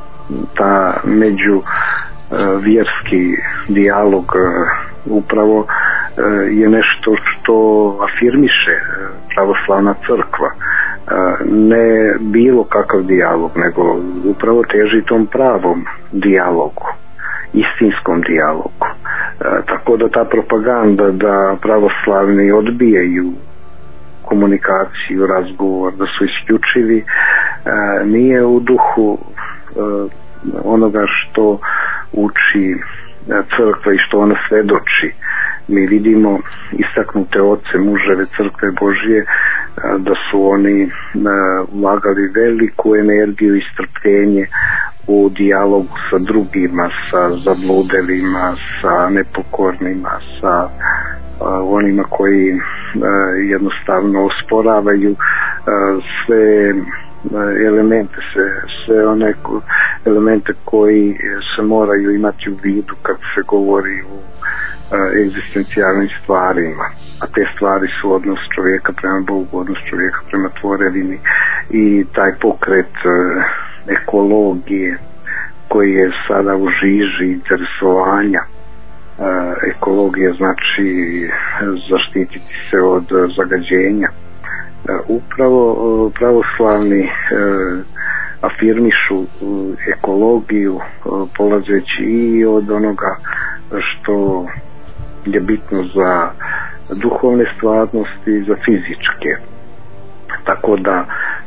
ta među uh, vjerski dijalog uh, upravo je nešto što afirmiše pravoslavna crkva, ne bilo kakav dijalog, nego upravo teži tom pravom dijalogu, istinskom dijalogu. Tako da ta propaganda da pravoslavni odbijaju komunikaciju, razgovor, da su isključivi, nije u duhu onoga što uči crkva i što ona svedoči. Mi vidimo istaknute oce, muževe crkve Božje, da su oni ulagali veliku energiju i strpljenje u dijalogu sa drugima, sa zabludelima, sa nepokornima, sa onima koji jednostavno osporavaju sve elemente, sve, sve one elemente koji se moraju imati u vidu kad se govori o egzistencijalnim stvarima, a te stvari su odnos čovjeka prema Bogu, odnos čovjeka prema tvorevini i taj pokret ekologije koji je sada u žiži interesovanja. Ekologija znači zaštititi se od zagađenja. Upravo pravoslavni afirmišu ekologiju polazeći i od onoga što je bitno za duhovne stvarnosti i za fizičke. Tako da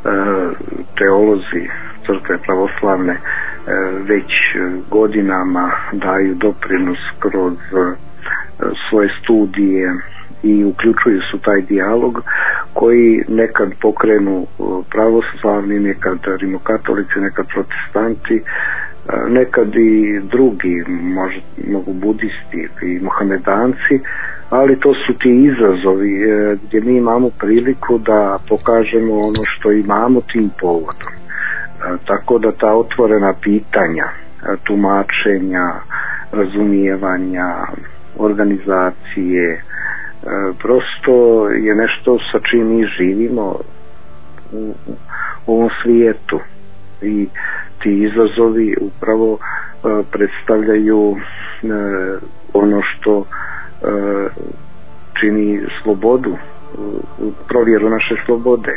teolozi crkve pravoslavne već godinama daju doprinos kroz svoje studije i uključuju su taj dijalog koji nekad pokrenu pravoslavni, nekad rimokatolici, nekad protestanti, nekad i drugi, možda mogu budisti i mohamedanci, ali to su ti izazovi gdje mi imamo priliku da pokažemo ono što imamo tim povodom. Tako da ta otvorena pitanja, tumačenja, razumijevanja, organizacije, prosto je nešto sa čim mi živimo u ovom svijetu i ti izazovi upravo predstavljaju ono što čini slobodu, provjeru naše slobode.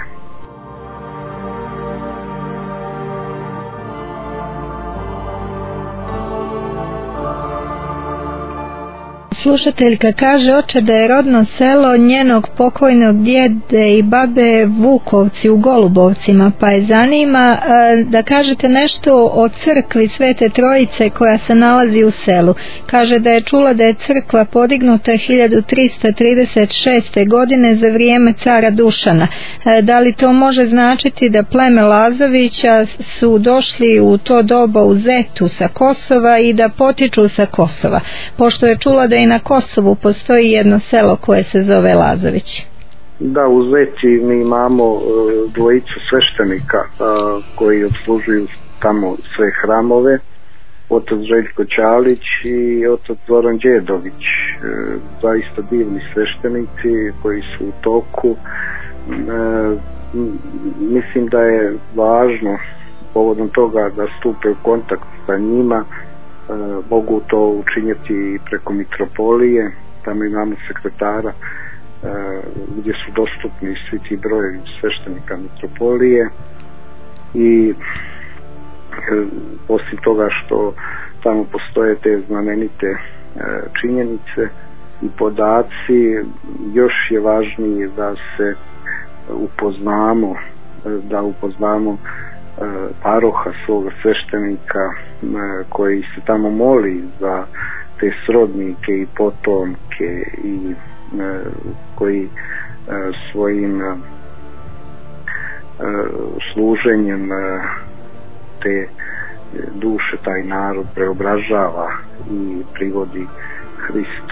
Slušateljka kaže, oče, da je rodno selo njenog pokojnog djede i babe Vukovci u Golubovcima, pa je zanima da kažete nešto o crkvi Svete Trojice koja se nalazi u selu. Kaže da je čula da je crkva podignuta hiljadu trista trideset šeste. godine za vrijeme cara Dušana. Da li to može značiti da pleme Lazovića su došli u to doba u Zetu sa Kosova i da potiču sa Kosova? Pošto je čula da i na na Kosovu postoji jedno selo koje se zove Lazović. Da, u Zeti mi imamo uh, dvojicu sveštenika uh, koji obslužuju tamo sve hramove, otac Željko Ćalić i otac Zoran Đedović, uh, zaista divni sveštenici koji su u toku. Uh, mislim da je važno povodom toga da stupe u kontakt sa njima. Uh, mogu to učiniti preko mitropolije, tamo imamo sekretara uh, gdje su dostupni svi ti brojevi sveštenika mitropolije i uh, osim toga što tamo postoje te znamenite uh, činjenice i podaci, još je važnije da se upoznamo da upoznamo paroha svoga sveštenika koji se tamo moli za te srodnike i potomke i koji svojim služenjem te duše taj narod preobražava i privodi Hristu.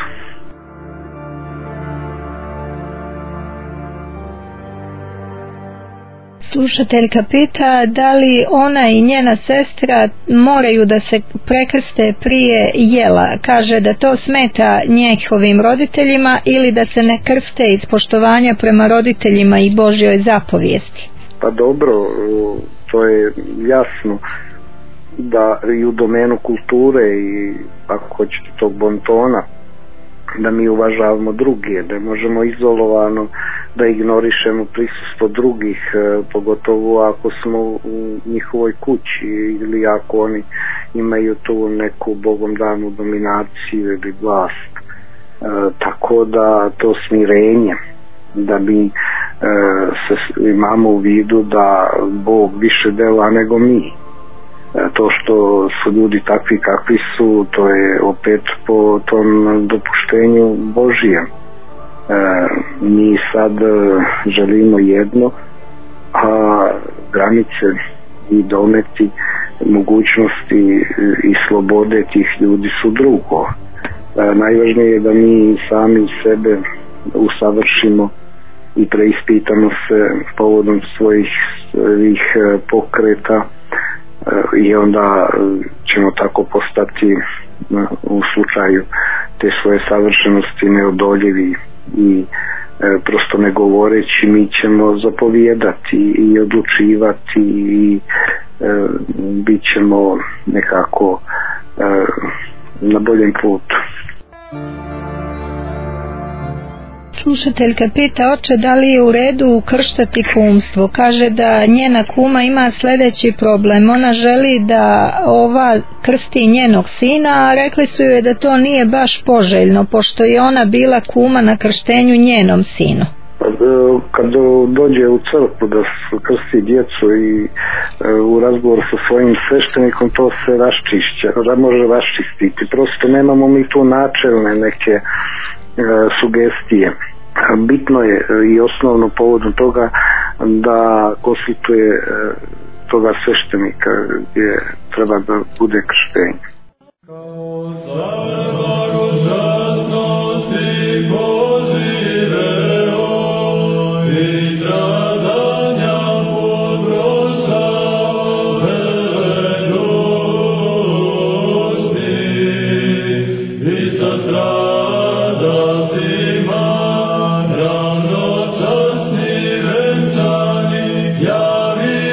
Slušateljka pita da li ona i njena sestra moraju da se prekrste prije jela. Kaže da to smeta njihovim roditeljima ili da se ne krste iz poštovanja prema roditeljima i Božjoj zapovijesti. Pa dobro, to je jasno da i u domenu kulture i ako hoćete tog bontona da mi uvažavamo druge, da možemo izolovano da ignorišemo prisustvo drugih, pogotovo ako smo u njihovoj kući ili ako oni imaju tu neku bogom danu dominaciju ili vlast. E, tako da to smirenje, da mi e, se imamo u vidu da Bog više dela nego mi. To što su ljudi takvi kakvi su, to je opet po tom dopuštenju Božijem. E, mi sad želimo jedno, a granice i dometi, mogućnosti i slobode tih ljudi su drugo. E, najvažnije je da mi sami sebe usavršimo i preispitamo se povodom svojih, svojih pokreta i onda ćemo tako postati u slučaju te svoje savršenosti neodoljivi i e, prosto ne govoreći mi ćemo zapovijedati i odlučivati i e, bit ćemo nekako e, na boljem putu. Slušateljka pita oče da li je u redu krštati kumstvo. Kaže da njena kuma ima sljedeći problem. Ona želi da ova krsti njenog sina, a rekli su joj da to nije baš poželjno, pošto je ona bila kuma na krštenju njenom sinu. Kad dođe u crkvu da krsti djecu i u razgovor sa svojim sveštenikom, to se raščišće, može raščistiti. Prosto nemamo mi tu načelne neke sugestije. Bitno je i osnovno povodom toga da konsultuje toga sveštenika gdje treba da bude krštenje.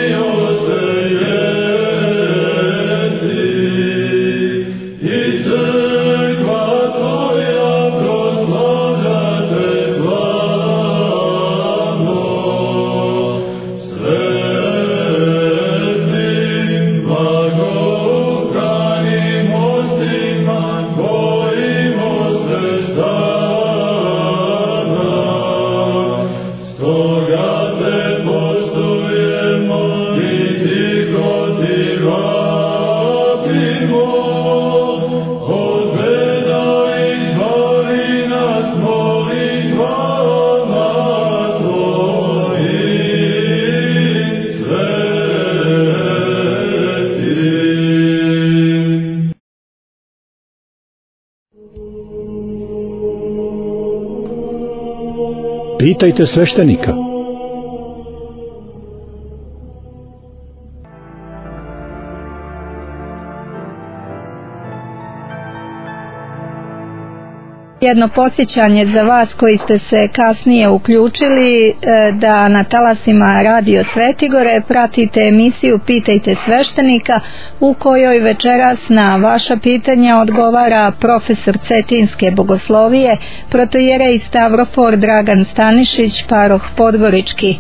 It's a Pitajte sveštenika. Jedno podsjećanje za vas koji ste se kasnije uključili, da na talasima Radio Svetigore pratite emisiju Pitajte sveštenika, u kojoj večeras na vaša pitanja odgovara profesor Cetinske bogoslovije, protojerej Stavrofor Dragan Stanišić, paroh Podgorički.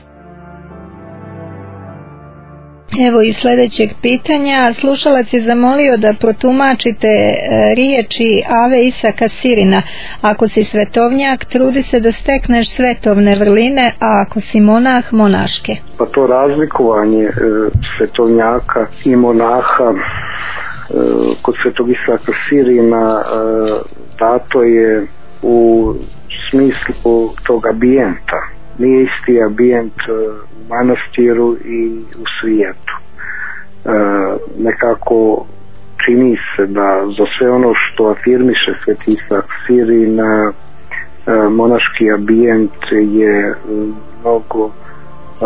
Evo i sljedećeg pitanja. Slušalac je zamolio da protumačite riječi Ave Isaka Sirina: ako si svetovnjak, trudi se da stekneš svetovne vrline, a ako si monah, monaške. Pa to razlikovanje e, svetovnjaka i monaha e, kod svetog Isaka Sirina e, dato je u smislu tog ambijenta. Nije isti ambijent u manastiru i u svijetu. E, nekako čini se da za sve ono što afirmiše Sveti Isak Sirin, e, monaški ambijent je mnogo e,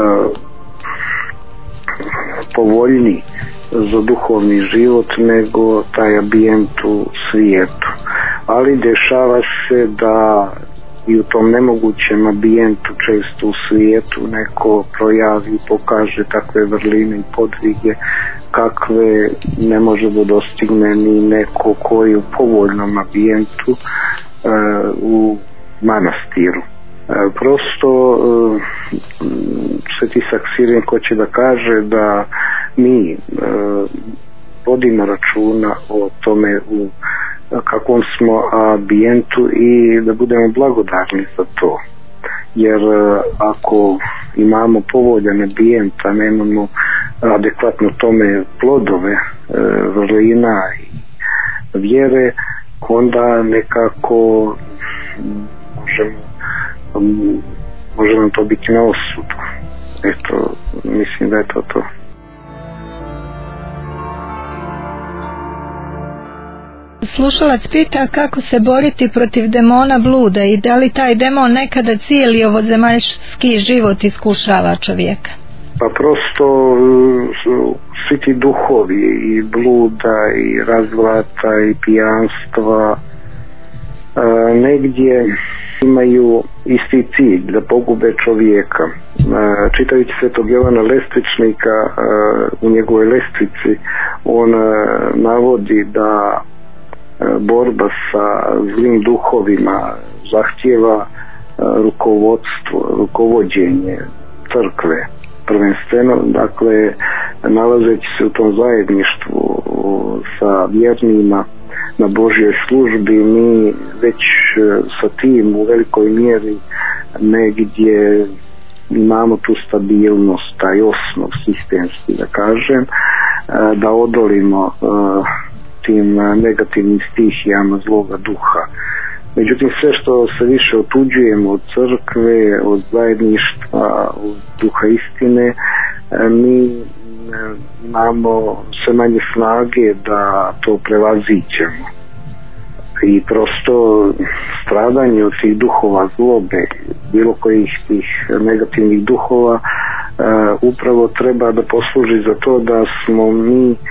povoljniji za duhovni život nego taj ambijent u svijetu. Ali dešava se da i u tom nemogućem ambijentu često u svijetu neko projavi i pokaže takve vrline i podvige kakve ne može da dostigne ni neko koji je u povoljnom ambijentu uh, u manastiru. Uh, prosto uh, Sveti Isak Sirin hoće da kaže da mi uh, vodimo računa o tome u kakvom smo ambijentu i da budemo blagodarni za to, jer ako imamo povoljan ambijent, a nemamo adekvatno tome plodove vrlina i vjere, onda nekako možemo može nam to biti na osudu. Eto, mislim da je to to. Slušalac pita kako se boriti protiv demona bluda i da li taj demon nekada cijeli ovozemaljski život iskušava čovjeka. Pa prosto svi ti duhovi i bluda i razvrata i pijanstva negdje imaju isti cilj, da pogube čovjeka. Čitajući Svetog Jovana Lestvičnika, u njegovoj lestvici on navodi da borba sa zlim duhovima zahtijeva rukovodstvo, rukovođenje crkve prvenstveno, dakle nalazeći se u tom zajedništvu sa vjernima na Božjoj službi, mi već sa tim u velikoj mjeri negdje imamo tu stabilnost, taj osnov sistemski, da kažem, da odolimo tim negativnim stihijama zloga duha. Međutim, sve što se više otuđujemo od crkve, od zajedništva, od duha istine, mi imamo sve manje snage da to prevaziđemo. I prosto stradanje od tih duhova zlobe, bilo kojih tih negativnih duhova, uh, upravo treba da posluži za to da smo mi uh,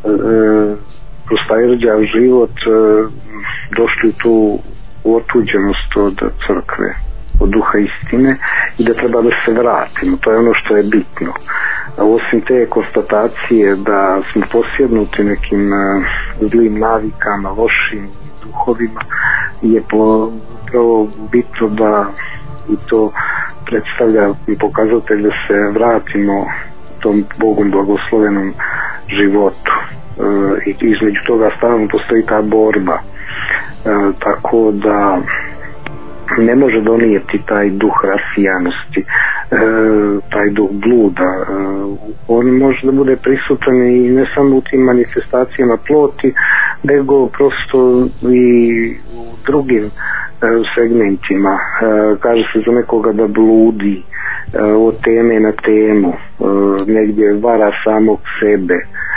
kroz taj rđav život uh, došli tu otuđenost od crkve, od duha istine, i da treba da se vratimo. To je ono što je bitno. A osim te konstatacije da smo posjednuti nekim uh, zlim navikama, lošim duhovima, je upravo bitno da i to predstavlja i pokazatelj da se vratimo tom Bogom blagoslovenom životu. E, i između toga stalno postoji ta borba. E, tako da ne može donijeti taj duh rasijanosti, e, taj duh bluda. E, on može da bude prisutan i ne samo u tim manifestacijama ploti, nego prosto i u drugim e, segmentima. E, kaže se za nekoga da bludi e, od teme na temu, e, negdje vara samog sebe.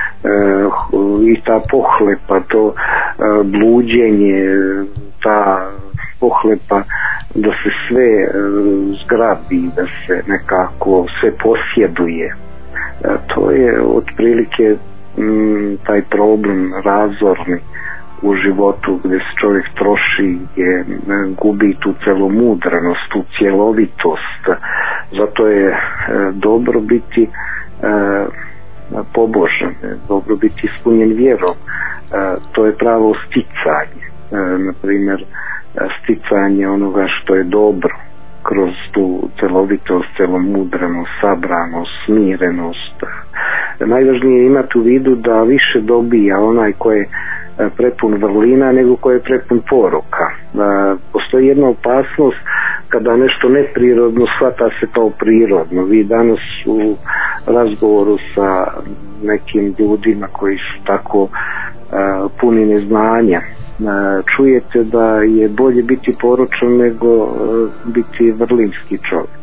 Uh, i ta pohlepa, to uh, bluđenje, ta pohlepa da se sve e, zgrabi, da se nekako sve posjeduje. E, to je otprilike m, taj problem razorni u životu, gdje se čovjek troši, gdje gubi tu celomudrenost, tu cjelovitost. Zato je e, dobro biti e, pobožan, dobro biti ispunjen vjerom. E, to je pravo sticanje, e, na primjer sticanje onoga što je dobro kroz tu celovitost, celomudrenost, sabranost, smirenost. Najvažnije je imati u vidu da više dobija onaj ko je prepun vrlina nego ko je prepun poruka. Postoji jedna opasnost kada nešto neprirodno shvata se kao prirodno. Vi danas u razgovoru sa nekim ljudima koji su tako puni neznanja čujete da je bolje biti poročan nego biti vrlinski čovjek.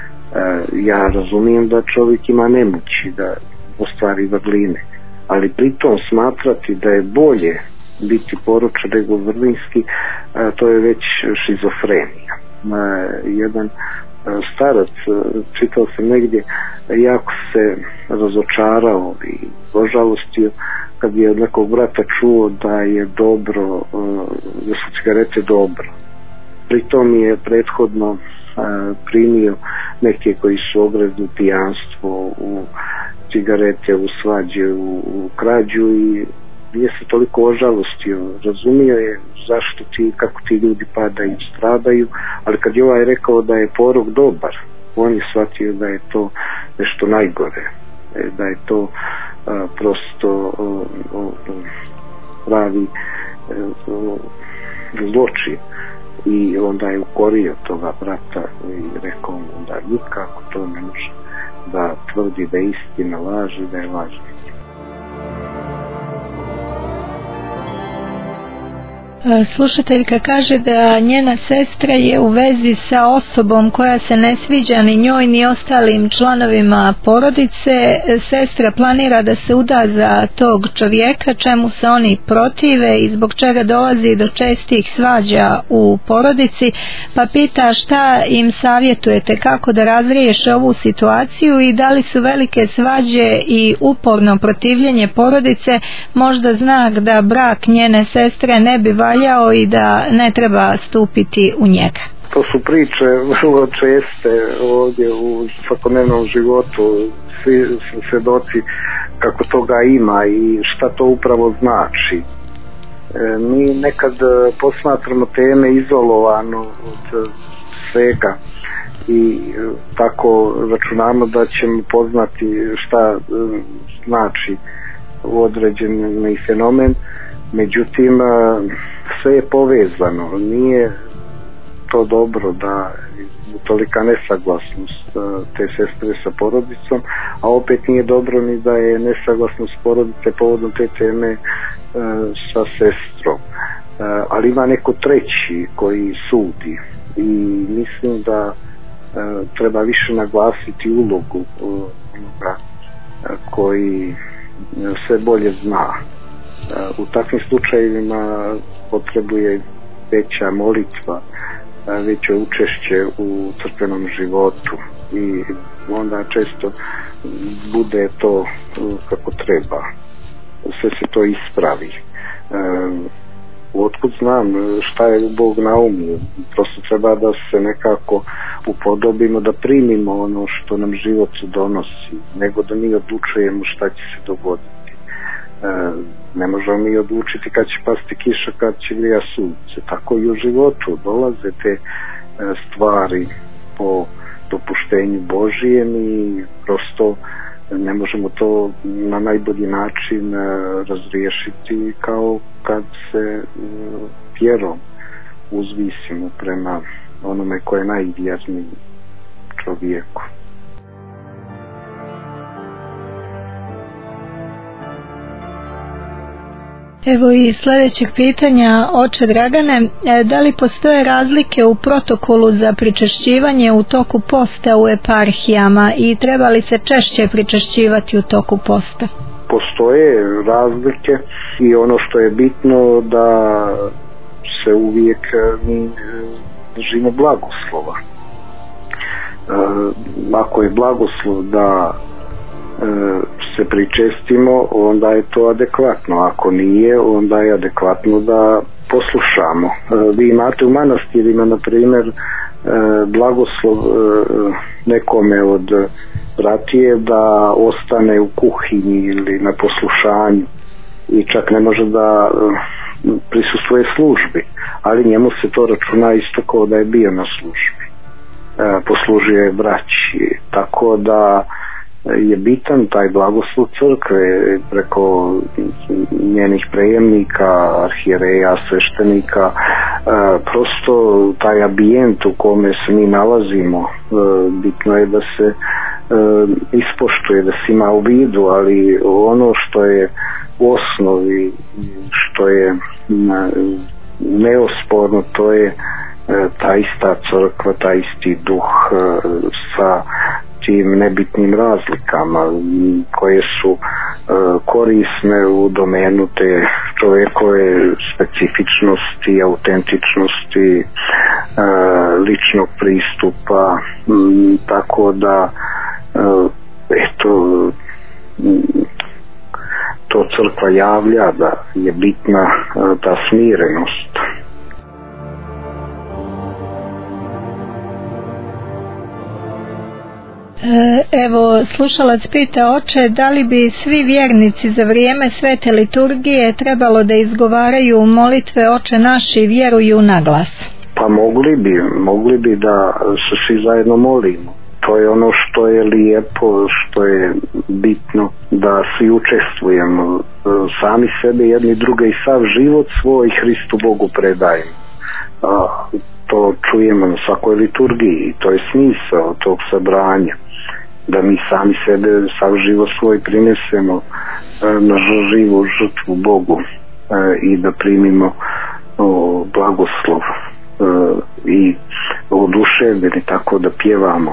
Ja razumijem da čovjek ima nemoći da ostvari vrline, ali pritom smatrati da je bolje biti poročan nego vrlinski, to je već šizofrenija. Jedan starac, čitao sam negdje, jako se razočarao i ožalostio kad je od nekog brata čuo da je dobro, da su cigarete dobro. Pritom je prethodno primio neke koji su ogrezli pijanstvo, u cigarete, u svađe, u, u krađu i nije se toliko ožalostio. Razumio je zašto ti, kako ti ljudi padaju i stradaju, ali kad je ovaj rekao da je porok dobar, on je shvatio da je to nešto najgore, da je to a, prosto o, o, pravi o, zločin. I onda je ukorio toga brata i rekao mu da nikako to ne može da tvrdi da je istina laž i da je laž. Slušateljka kaže da njena sestra je u vezi sa osobom koja se ne sviđa ni njoj ni ostalim članovima porodice. Sestra planira da se uda za tog čovjeka, čemu se oni protive i zbog čega dolazi do čestih svađa u porodici, pa pita šta im savjetujete, kako da razriješe ovu situaciju i da li su velike svađe i uporno protivljenje porodice možda znak da brak njene sestre ne bi valjao i da ne treba stupiti u njega. To su priče vrlo česte ovdje u svakodnevnom životu. Svi su svjedoci kako toga ima i šta to upravo znači. E, mi nekad posmatramo teme izolovano od svega i tako računamo da ćemo poznati šta znači određeni fenomen. Međutim, sve je povezano. Nije to dobro da tolika nesaglasnost te sestre sa porodicom, a opet nije dobro ni da je nesaglasnost porodice povodom te teme sa sestrom. Ali ima neko treći koji sudi i mislim da treba više naglasiti ulogu onoga koji sve bolje zna. U takvim slučajevima potrebuje veća molitva, veće učešće u crkvenom životu i onda često bude to kako treba, sve se to ispravi. Otkud znam šta je Bog naumio, prosto treba da se nekako upodobimo, da primimo ono što nam život donosi, nego da mi odlučujemo šta će se dogoditi. Ne možemo mi odlučiti kad će pasti kiša, kad će grija sunce. Tako i u životu dolaze te stvari po dopuštenju Božijem i prosto ne možemo to na najbolji način razriješiti kao kad se vjerom uzvisimo prema onome koje je najvjerniji čovjeku. Evo i sljedećeg pitanja, oče Dragane, da li postoje razlike u protokolu za pričešćivanje u toku posta u eparhijama i treba li se češće pričešćivati u toku posta? Postoje razlike i ono što je bitno da se uvijek mi držimo blagoslova. E, ako je blagoslov da e, se pričestimo, onda je to adekvatno. Ako nije, onda je adekvatno da poslušamo. E, vi imate u manastirima, na primjer, e, blagoslov e, nekome od bratije da ostane u kuhinji ili na poslušanju i čak ne može da prisustvuje službi, ali njemu se to računa isto kao da je bio na službi, e, poslužio je braći, tako da je bitan taj blagoslov crkve preko njenih prejemnika, arhijereja, sveštenika, e, prosto taj ambijent u kome se mi nalazimo, e, bitno je da se e, ispoštuje, da se ima u vidu, ali ono što je u osnovi, što je neosporno, to je ta ista crkva, taj isti duh sa tim nebitnim razlikama koje su korisne u domenu te čovjekove specifičnosti, autentičnosti, ličnog pristupa, tako da eto, to crkva javlja da je bitna ta smirenost. Evo, slušalac pita, oče, da li bi svi vjernici za vrijeme svete liturgije trebalo da izgovaraju molitve Oče naš i vjeruju na glas? Pa mogli bi, mogli bi da se svi zajedno molimo. To je ono što je lijepo, što je bitno, da svi učestvujemo, sami sebe, jedni druge i sav život svoj Hristu Bogu predajemo. A, to čujemo na svakoj liturgiji, to je smisao tog sabranja, da mi sami sebe, sav život svoj prinesemo na živu žrtvu Bogu i da primimo blagoslov i oduševljeni, tako da pjevamo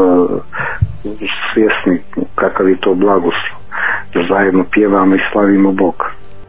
svjesni kakav je to blagoslov, da zajedno pjevamo i slavimo Boga.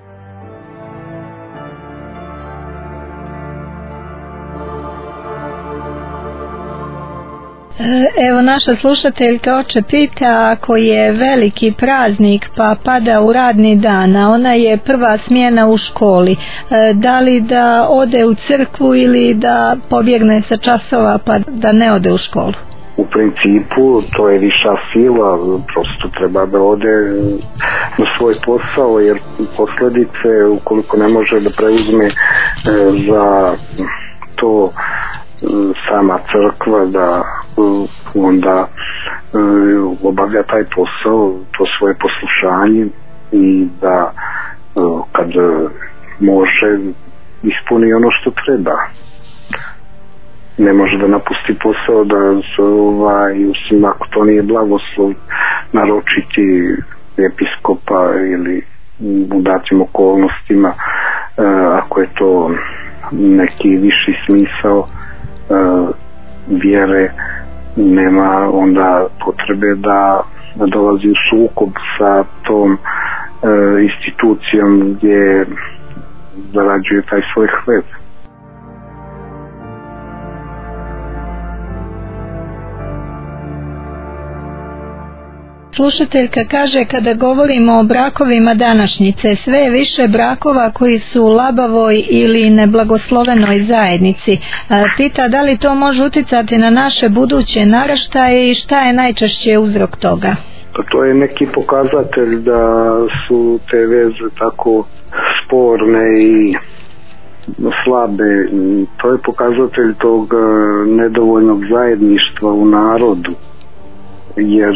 Evo, naša slušateljka, oče, pita, ako je veliki praznik pa pada u radni dan, a ona je prva smjena u školi, da li da ode u crkvu ili da pobjegne sa časova pa da ne ode u školu? U principu to je viša sila, prosto treba da ode na svoj posao, jer posljedice, ukoliko ne može da preuzme za to sama crkva, da onda obavlja taj posao, to svoje poslušanje, i da kad može ispuni ono što treba. Ne može da napusti posao, da ovaj, usim ako to nije blagoslov naročiti episkopa ili u datim okolnostima, ako je to neki viši smisao vjere, nema onda potrebe da, da dolazi u sukob sa tom e, institucijom gdje zarađuje taj svoj hleb. Slušateljka kaže, kada govorimo o brakovima današnjice, sve je više brakova koji su u labavoj ili neblagoslovenoj zajednici. Pita da li to može utjecati na naše buduće naraštaje i šta je najčešće uzrok toga? Pa to je neki pokazatelj da su te veze tako sporne i slabe. To je pokazatelj tog nedovoljnog zajedništva u narodu, jer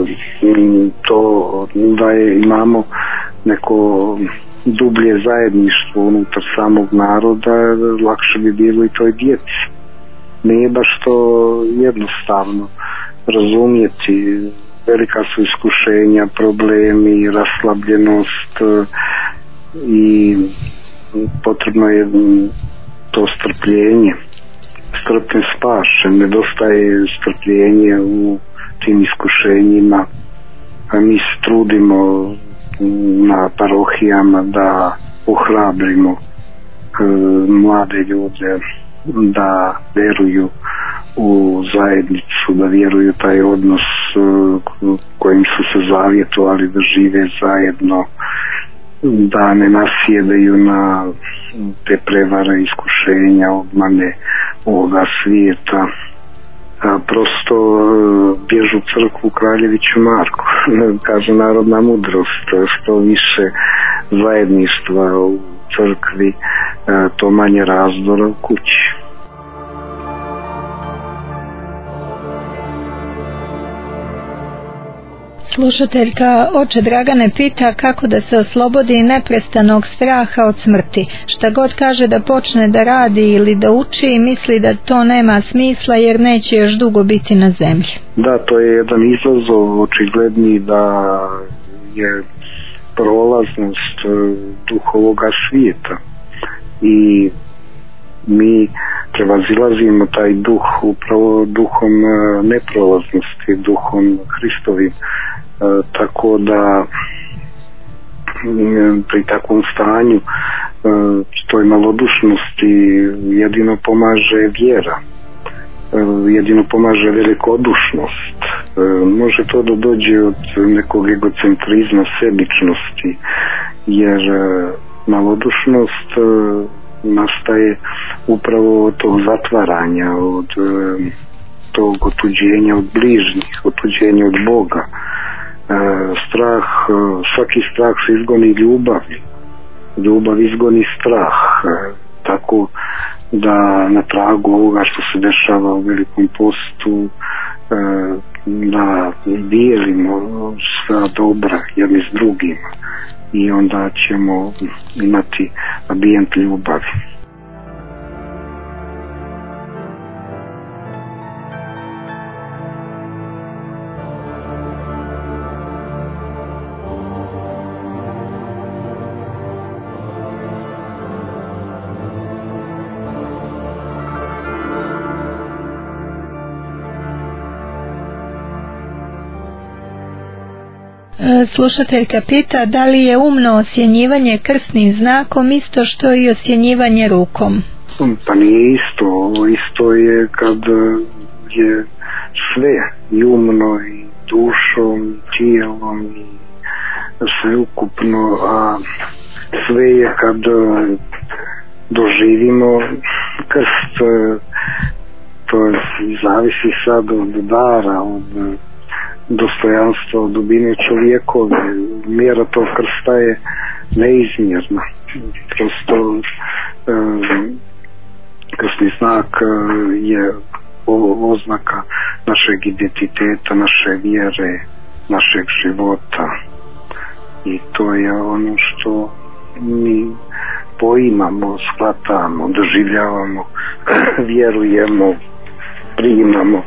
to da je, imamo neko dublje zajedništvo unutar samog naroda, lakše bi bilo i toj djeci. Nije baš to jednostavno razumjeti, velika su iskušenja, problemi, raslabljenost i potrebno je to strpljenje. Strpljen spašen, nedostaje strpljenje u tim iskušenjima, a mi se trudimo na parohijama da ohrabrimo e, mlade ljude da vjeruju u zajednicu, da vjeruju taj odnos kojim su se zavjetovali da žive zajedno, da ne nasjedaju na te prevare, iskušenja, obmane ovoga svijeta. A prosto bježu crkvu Kraljeviću Marku, kaže narodna mudrost, što više zajedništva u crkvi, to manje razdora u kući. Slušateljka oče Dragane pita kako da se oslobodi neprestanog straha od smrti. Šta god kaže da počne da radi ili da uči i misli da to nema smisla jer neće još dugo biti na zemlji. Da, to je jedan izazov očigledni da je prolaznost duhovoga svijeta i mi prevazilazimo taj duh upravo duhom neprolaznosti, duhom Hristovim, tako da pri takvom stanju toj malodušnosti jedino pomaže vjera, jedino pomaže velikodušnost. Može to da dođe od nekog egocentrizma, sebičnosti, jer malodušnost nastaje upravo od tog zatvaranja, od tog otuđenja od bližnjih, otuđenja od Boga. Strah, svaki strah se izgoni ljubavi, ljubav izgoni strah, tako da na tragu ovoga što se dešava u Velikom postu, da dijelimo sva dobra jedni s drugima i onda ćemo imati ambijent ljubavi. Slušateljka pita da li je umno osjenjivanje krstnim znakom isto što i osjenjivanje rukom. Pa nije isto, isto je kad je sve i umno i dušom i tijelom i sve ukupno, a sve je kad doživimo krst. To zavisi sad od dara, od dostojanstva, od dubine čovjekove. Mjera tog krsta je neizmjerna. Prosto um, krstni znak je oznaka našeg identiteta, naše vjere, našeg života i to je ono što mi poimamo, shvatamo, doživljavamo, vjerujemo, primamo.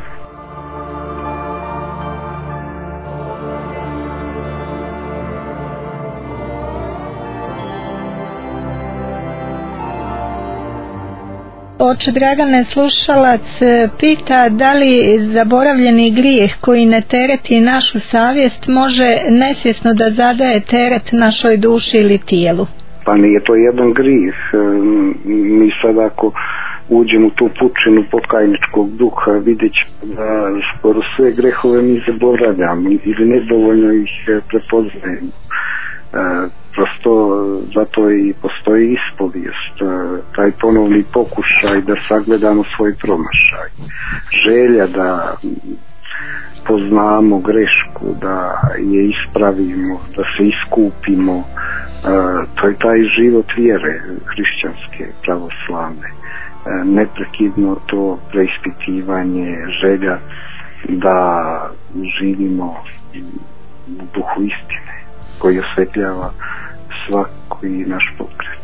Oče Dragane, slušalac pita da li zaboravljeni grijeh koji ne tereti našu savjest može nesvjesno da zadaje teret našoj duši ili tijelu? Pa nije to jedan grijeh. Mi sad ako uđemo u tu pučinu pokajničkog duha, vidjet ćemo da skoro sve grehove mi zaboravljamo ili nedovoljno ih prepoznajemo. Prosto zato i postoji ispovijest, taj ponovni pokušaj da sagledamo svoj promašaj, želja da poznamo grešku, da je ispravimo, da se iskupimo. To je taj život vjere hrišćanske, pravoslavne, neprekidno to preispitivanje, želja da živimo u duhu istine koji osvetljava svaki naš pokret.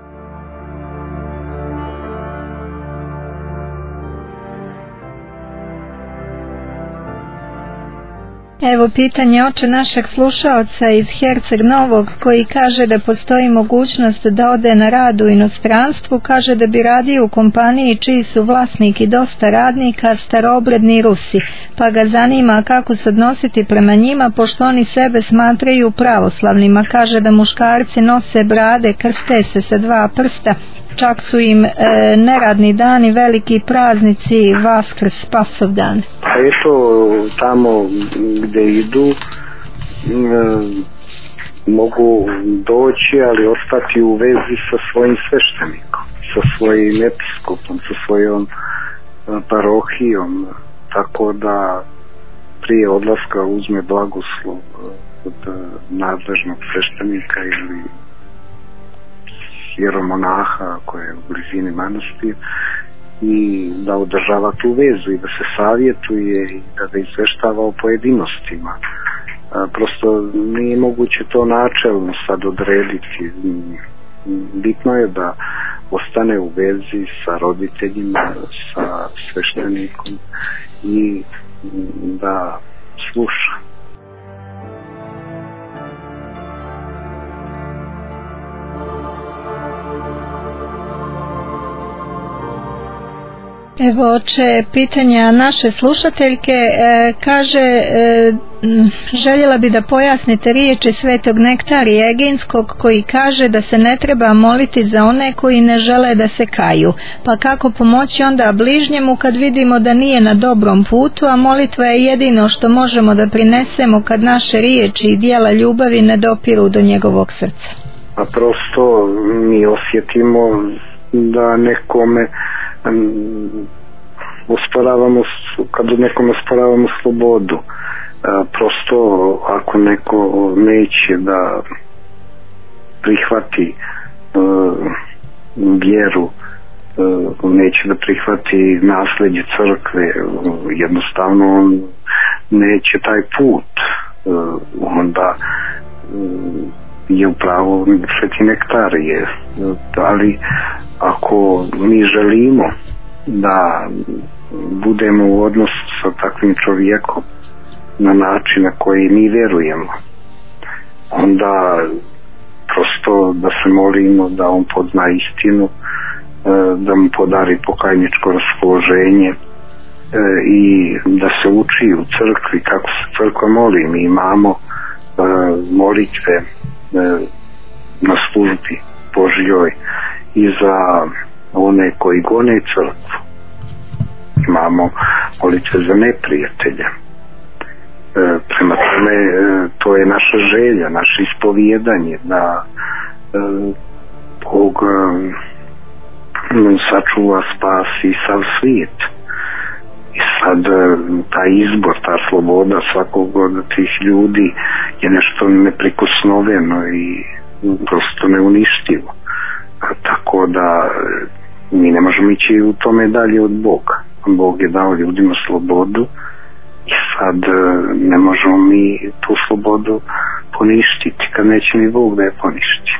Evo pitanje oče našeg slušaoca iz Herceg Novog koji kaže da postoji mogućnost da ode na rad u inostranstvu, kaže da bi radio u kompaniji čiji su vlasnik i dosta radnika staroobredni Rusi, pa ga zanima kako se odnositi prema njima pošto oni sebe smatraju pravoslavnima. Kaže da muškarci nose brade, krste se sa dva prsta, čak su im e, neradni dani, veliki praznici, Vaskrs, Spasovdan. A eto, tamo gde idu e, mogu doći, ali ostati u vezi sa svojim sveštenikom, sa svojim episkopom, sa svojom parohijom, tako da prije odlaska uzme blagoslov od nadležnog sveštenika ili jeromonaha koji je u blizini manastira i da održava tu vezu i da se savjetuje i da ga izveštava o pojedinostima. Prosto nije moguće to načelno sad odrediti. Bitno je da ostane u vezi sa roditeljima, sa sveštenikom i da sluša. Evo oče, pitanja naše slušateljke, e, kaže e, željela bi da pojasnite riječi svetog Nektarija Eginskog koji kaže da se ne treba moliti za one koji ne žele da se kaju, pa kako pomoći onda bližnjemu kad vidimo da nije na dobrom putu, a molitva je jedino što možemo da prinesemo kad naše riječi i djela ljubavi ne dopiru do njegovog srca. A prosto mi osjetimo da nekome osporavamo, kad nekome osporavamo slobodu. Prosto ako neko neće da prihvati vjeru, neće da prihvati nasljeđe crkve, jednostavno on neće taj put, onda je upravo Sveti Nektarije. Ali ako mi želimo da budemo u odnosu sa takvim čovjekom na način na koji mi vjerujemo, onda prosto da se molimo da on pozna istinu, da mu podari pokajničko raspoloženje i da se uči u crkvi kako se crkva moli. Mi imamo molitve na službi Božjoj i za one koji gone crkvu. Imamo molitve za neprijatelje. Prema tome, to je naša želja, naše ispovijedanje da Bog sačuva, spasi sav svijet. I sad taj izbor, ta sloboda svakog od tih ljudi je nešto neprikosnoveno i prosto neuništivo. Tako da mi ne možemo ići u tome dalje od Boga. Bog je dao ljudima slobodu i sad ne možemo mi tu slobodu poništiti kad neće ni Bog da je poništi.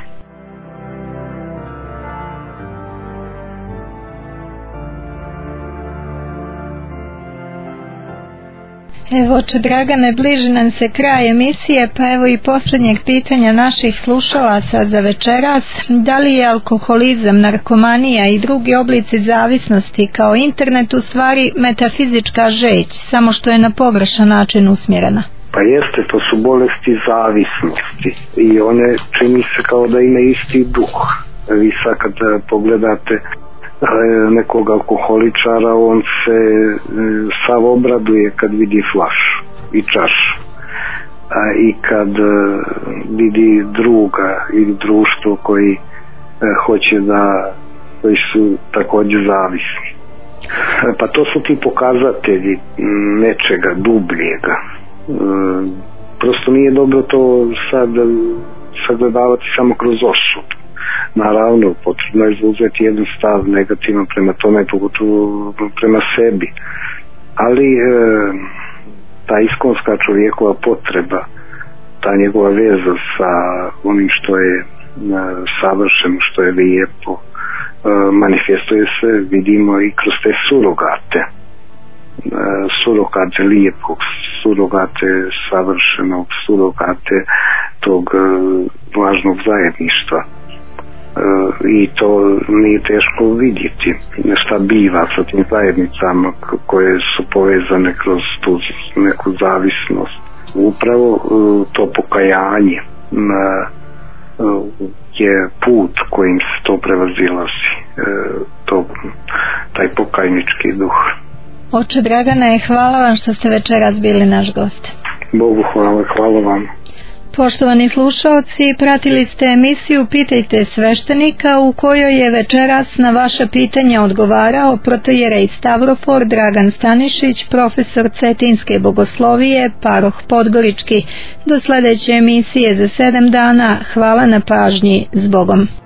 Evo oče Dragane, bliži nam se kraj emisije, pa evo i posljednjeg pitanja naših slušalaca za večeras. Da li je alkoholizam, narkomanija i drugi oblici zavisnosti kao internet u stvari metafizička žeć, samo što je na pogrešan način usmjerena? Pa jeste, to su bolesti zavisnosti i one čini se kao da ima isti duh. Vi sad kad pogledate nekog alkoholičara, on se sav obraduje kad vidi flašu i čašu, i kad vidi druga ili društvo koji hoće da, koji su također zavisni. Pa to su ti pokazatelji nečega dubljega. Prosto nije dobro to sad sagledavati samo kroz osudu. Naravno, potrebno je zauzeti jedan stav negativan prema tome, pogotovo prema sebi. Ali e, ta iskonska čovjekova potreba, ta njegova veza sa onim što je e, savršeno, što je lijepo, e, manifestuje se, vidimo i kroz te surogate. E, surogate lijepog, surogate savršenog, surogate tog e, važnog zajedništva. I to nije teško vidjeti šta biva sa tim zajednicama koje su povezane kroz tu neku zavisnost. Upravo to pokajanje je put kojim se to prevazilazi. to, taj pokajnički duh. Oče Dragane, hvala vam što ste večeras bili naš gost. Bogu hvala, hvala vam. Poštovani slušalci, pratili ste emisiju Pitajte sveštenika u kojoj je večeras na vaše pitanja odgovarao protojerej Stavrofor Dragan Stanišić, profesor Cetinske bogoslovije, paroh Podgorički. Do sledeće emisije za sedam dana. Hvala na pažnji. S Bogom.